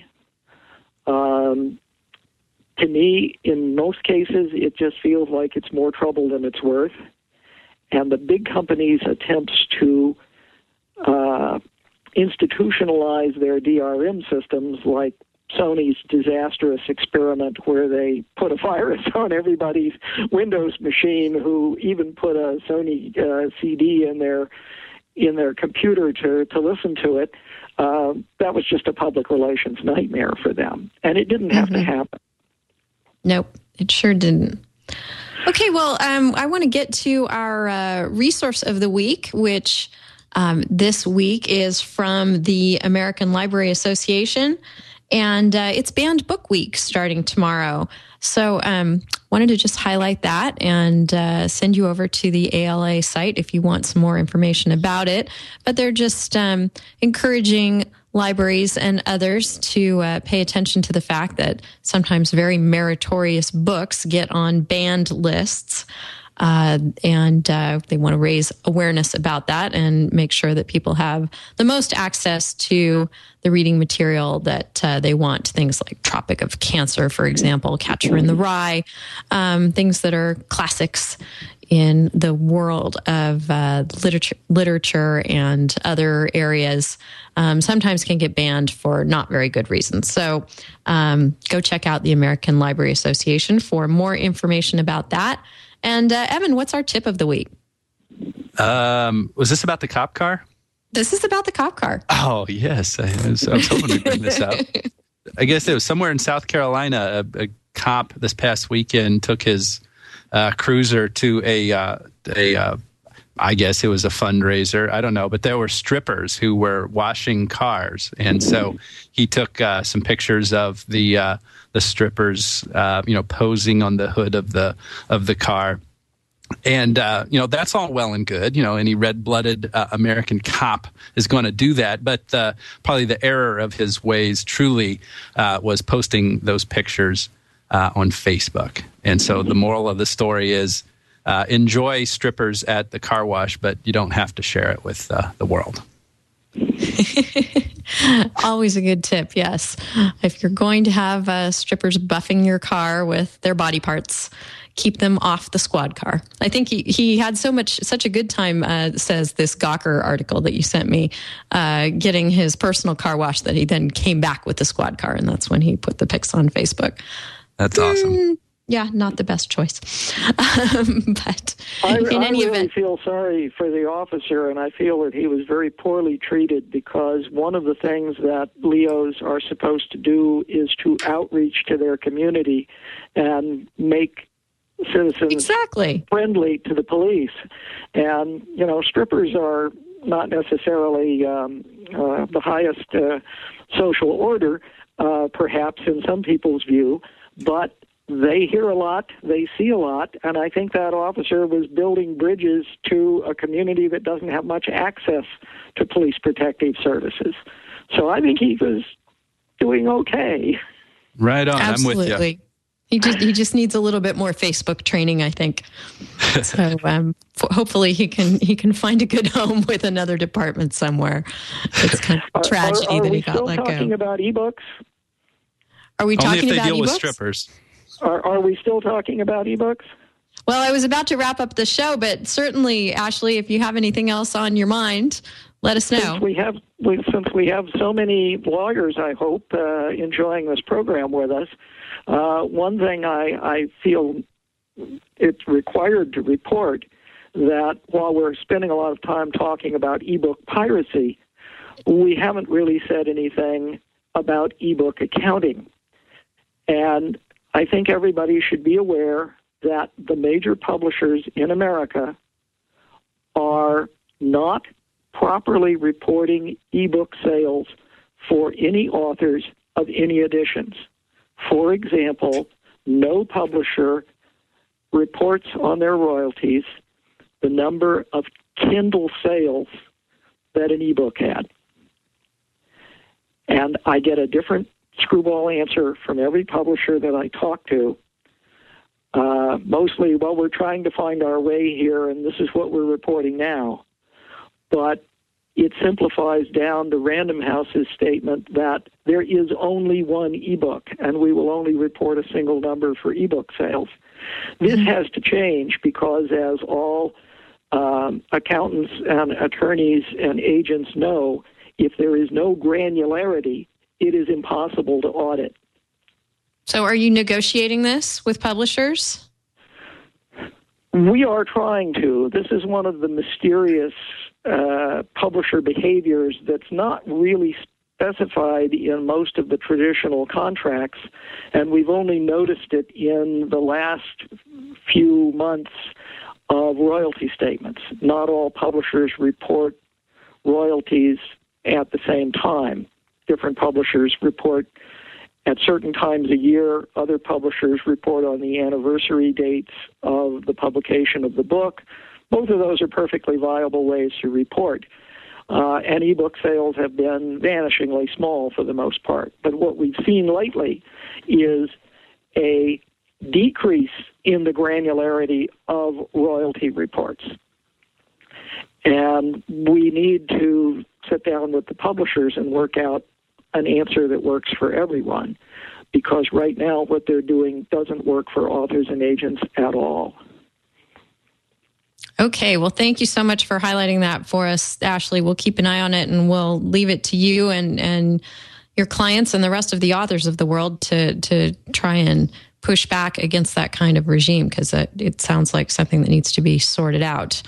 Speaker 5: Um, to me, in most cases, it just feels like it's more trouble than it's worth. And the big companies' attempts to uh, institutionalize their D R M systems, like Sony's disastrous experiment where they put a virus on everybody's Windows machine, who even put a Sony uh, C D in their in their computer to, to listen to it, uh, that was just a public relations nightmare for them. And it didn't have mm-hmm. to happen.
Speaker 2: Nope, it sure didn't. Okay, well, um, I want to get to our uh, resource of the week, which um, this week is from the American Library Association, and uh, it's Banned Book Week starting tomorrow. So um wanted to just highlight that and uh, send you over to the A L A site if you want some more information about it. But they're just um, encouraging libraries and others to uh, pay attention to the fact that sometimes very meritorious books get on banned lists. Uh, and uh, they want to raise awareness about that and make sure that people have the most access to the reading material that uh, they want. Things like Tropic of Cancer, for example, Catcher in the Rye, um, things that are classics in the world of uh, literature, literature and other areas, um, sometimes can get banned for not very good reasons. So um, go check out the American Library Association for more information about that. And uh, Evan, what's our tip of the week?
Speaker 6: Um, was this about the cop car?
Speaker 2: This is about the cop car.
Speaker 6: Oh, yes. I was, I was hoping to bring this up. I guess it was somewhere in South Carolina. A, a cop this past weekend took his uh, cruiser to a, uh, a uh, I guess it was a fundraiser. I don't know. But there were strippers who were washing cars. And so he took uh, some pictures of the uh, the strippers, uh, you know, posing on the hood of the of the car. And, uh, you know, that's all well and good. You know, any red-blooded uh, American cop is going to do that. But uh, probably the error of his ways truly uh, was posting those pictures uh, on Facebook. And so the moral of the story is uh, enjoy strippers at the car wash, but you don't have to share it with uh, the world.
Speaker 2: Always a good tip, yes. If you're going to have uh, strippers buffing your car with their body parts, keep them off the squad car. I think he, he had so much, such a good time, uh, says this Gawker article that you sent me, uh, getting his personal car wash, that he then came back with the squad car. And that's when he put the pics on Facebook.
Speaker 6: That's awesome. Mm,
Speaker 2: yeah, not the best choice. Um, but
Speaker 5: I,
Speaker 2: in
Speaker 5: I
Speaker 2: any
Speaker 5: really
Speaker 2: event,
Speaker 5: feel sorry for the officer, and I feel that he was very poorly treated, because one of the things that Leos are supposed to do is to outreach to their community and make citizens
Speaker 2: exactly
Speaker 5: friendly to the police. And, you know, strippers are not necessarily um, uh, the highest uh, social order, uh, perhaps in some people's view, but they hear a lot, they see a lot, and I think that officer was building bridges to a community that doesn't have much access to police protective services. So I think he was doing okay.
Speaker 6: Right on.
Speaker 2: Absolutely.
Speaker 6: I'm with you.
Speaker 2: He just he just needs a little bit more Facebook training, I think. So um, f- hopefully he can he can find a good home with another department somewhere. It's kind of a tragedy
Speaker 5: are, are, are
Speaker 2: that he
Speaker 5: we
Speaker 2: got
Speaker 5: still
Speaker 2: let
Speaker 5: talking
Speaker 2: go.
Speaker 5: about ebooks?
Speaker 2: Are we
Speaker 6: Only
Speaker 2: talking
Speaker 6: if they
Speaker 2: about
Speaker 6: deal
Speaker 2: ebooks?
Speaker 6: with strippers.
Speaker 5: Are, are we still talking about ebooks?
Speaker 2: Well, I was about to wrap up the show, but certainly, Ashley, if you have anything else on your mind, let us know.
Speaker 5: Since we have, we, since we have so many lawyers, I hope, uh, enjoying this program with us, uh, one thing I, I feel it's required to report that while we're spending a lot of time talking about ebook piracy, we haven't really said anything about ebook accounting. And I think everybody should be aware that the major publishers in America are not properly reporting ebook sales for any authors of any editions. For example, no publisher reports on their royalties the number of Kindle sales that an ebook had. And I get a different screwball answer from every publisher that I talk to. Uh, mostly, well, we're trying to find our way here, and this is what we're reporting now. But it simplifies down to Random House's statement that there is only one ebook, and we will only report a single number for ebook sales. This has to change because, as all um, accountants and attorneys and agents know, if there is no granularity, it is impossible to audit.
Speaker 2: So are you negotiating this with publishers?
Speaker 5: We are trying to. This is one of the mysterious uh, publisher behaviors that's not really specified in most of the traditional contracts, and we've only noticed it in the last few months of royalty statements. Not all publishers report royalties at the same time. Different publishers report at certain times a year. Other publishers report on the anniversary dates of the publication of the book. Both of those are perfectly viable ways to report. Uh, and ebook sales have been vanishingly small for the most part. But what we've seen lately is a decrease in the granularity of royalty reports. And we need to sit down with the publishers and work out an answer that works for everyone, because right now what they're doing doesn't work for authors and agents at all.
Speaker 2: Okay, well, thank you so much for highlighting that for us, Ashley. We'll keep an eye on it, and we'll leave it to you and, and your clients and the rest of the authors of the world to to try and push back against that kind of regime, because it, it sounds like something that needs to be sorted out.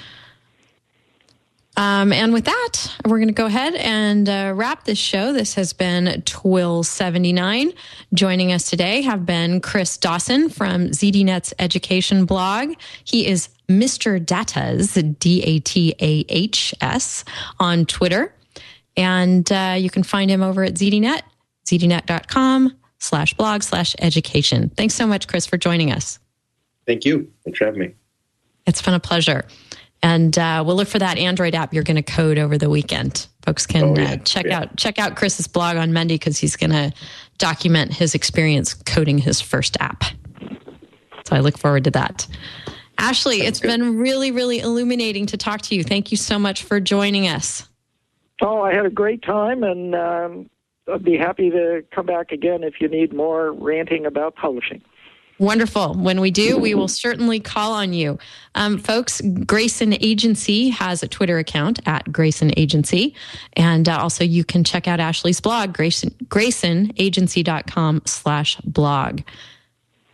Speaker 2: Um, and with that, we're going to go ahead and uh, wrap this show. This has been Twill seventy-nine. Joining us today have been Chris Dawson from ZDNet's education blog. He is Mister Datas, D A T A H S, on Twitter. And uh, you can find him over at ZDNet, zdnet.com slash blog slash education. Thanks so much, Chris, for joining us.
Speaker 4: Thank you. Thanks for having me.
Speaker 2: It's been a pleasure. And uh, we'll look for that Android app you're going to code over the weekend. Folks can
Speaker 4: oh, yeah.
Speaker 2: uh, check
Speaker 4: yeah.
Speaker 2: out check out Chris's blog on Monday, because he's going to document his experience coding his first app. So I look forward to that. Ashley,
Speaker 4: Sounds
Speaker 2: it's
Speaker 4: good.
Speaker 2: been really, really illuminating to talk to you. Thank you so much for joining us.
Speaker 5: Oh, I had a great time, and um, I'd be happy to come back again if you need more ranting about publishing.
Speaker 2: Wonderful. When we do, we will certainly call on you. Um, folks, Grayson Agency has a Twitter account at Grayson Agency. And uh, also you can check out Ashley's blog, Grayson, graysonagency.com slash blog.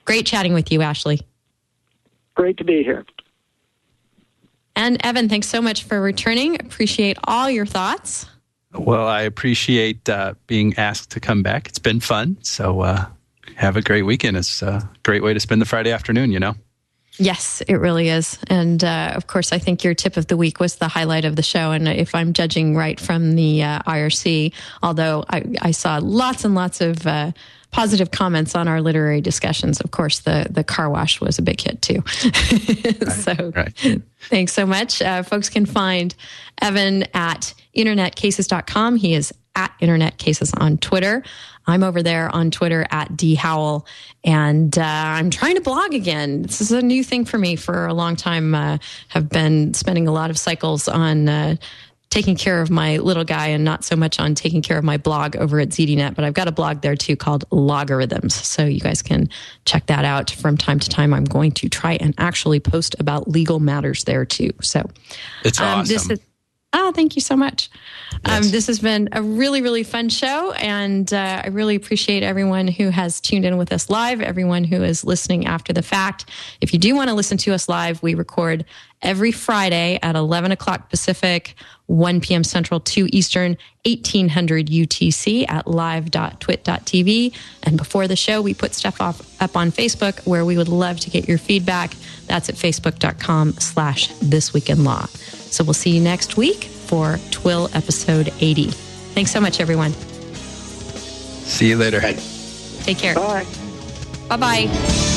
Speaker 2: Great chatting with you, Ashley.
Speaker 5: Great to be here.
Speaker 2: And Evan, thanks so much for returning. Appreciate all your thoughts.
Speaker 6: Well, I appreciate uh, being asked to come back. It's been fun. So uh, have a great weekend. It's a great way to spend the Friday afternoon, you know?
Speaker 2: Yes, it really is. And uh, of course, I think your tip of the week was the highlight of the show. And if I'm judging right from the uh, I R C, although I, I saw lots and lots of uh, positive comments on our literary discussions, of course, the, the car wash was a big hit too. So
Speaker 6: right.
Speaker 2: Thanks so much. Uh, folks can find Evan at internet cases dot com. He is at Internet Cases on Twitter. I'm over there on Twitter at D Howell, and uh, I'm trying to blog again. This is a new thing for me for a long time. Uh, have been spending a lot of cycles on uh, taking care of my little guy and not so much on taking care of my blog over at Z D Net, but I've got a blog there too called Logarithms. So you guys can check that out from time to time. I'm going to try and actually post about legal matters there too. So
Speaker 6: it's
Speaker 2: um,
Speaker 6: awesome.
Speaker 2: This is, Oh, thank you so much.
Speaker 6: Yes.
Speaker 2: Um, this has been a really, really fun show, and uh, I really appreciate everyone who has tuned in with us live, everyone who is listening after the fact. If you do want to listen to us live, we record every Friday at eleven o'clock Pacific, one p.m. Central, two Eastern, eighteen hundred U T C at live dot twit dot t v. And before the show, we put stuff off, up on Facebook where we would love to get your feedback. That's at facebook.com slash This Week in Law. So we'll see you next week for Twill episode eighty. Thanks so much, everyone.
Speaker 6: See you later.
Speaker 4: Bye.
Speaker 2: Take care.
Speaker 5: Bye.
Speaker 2: Bye-bye.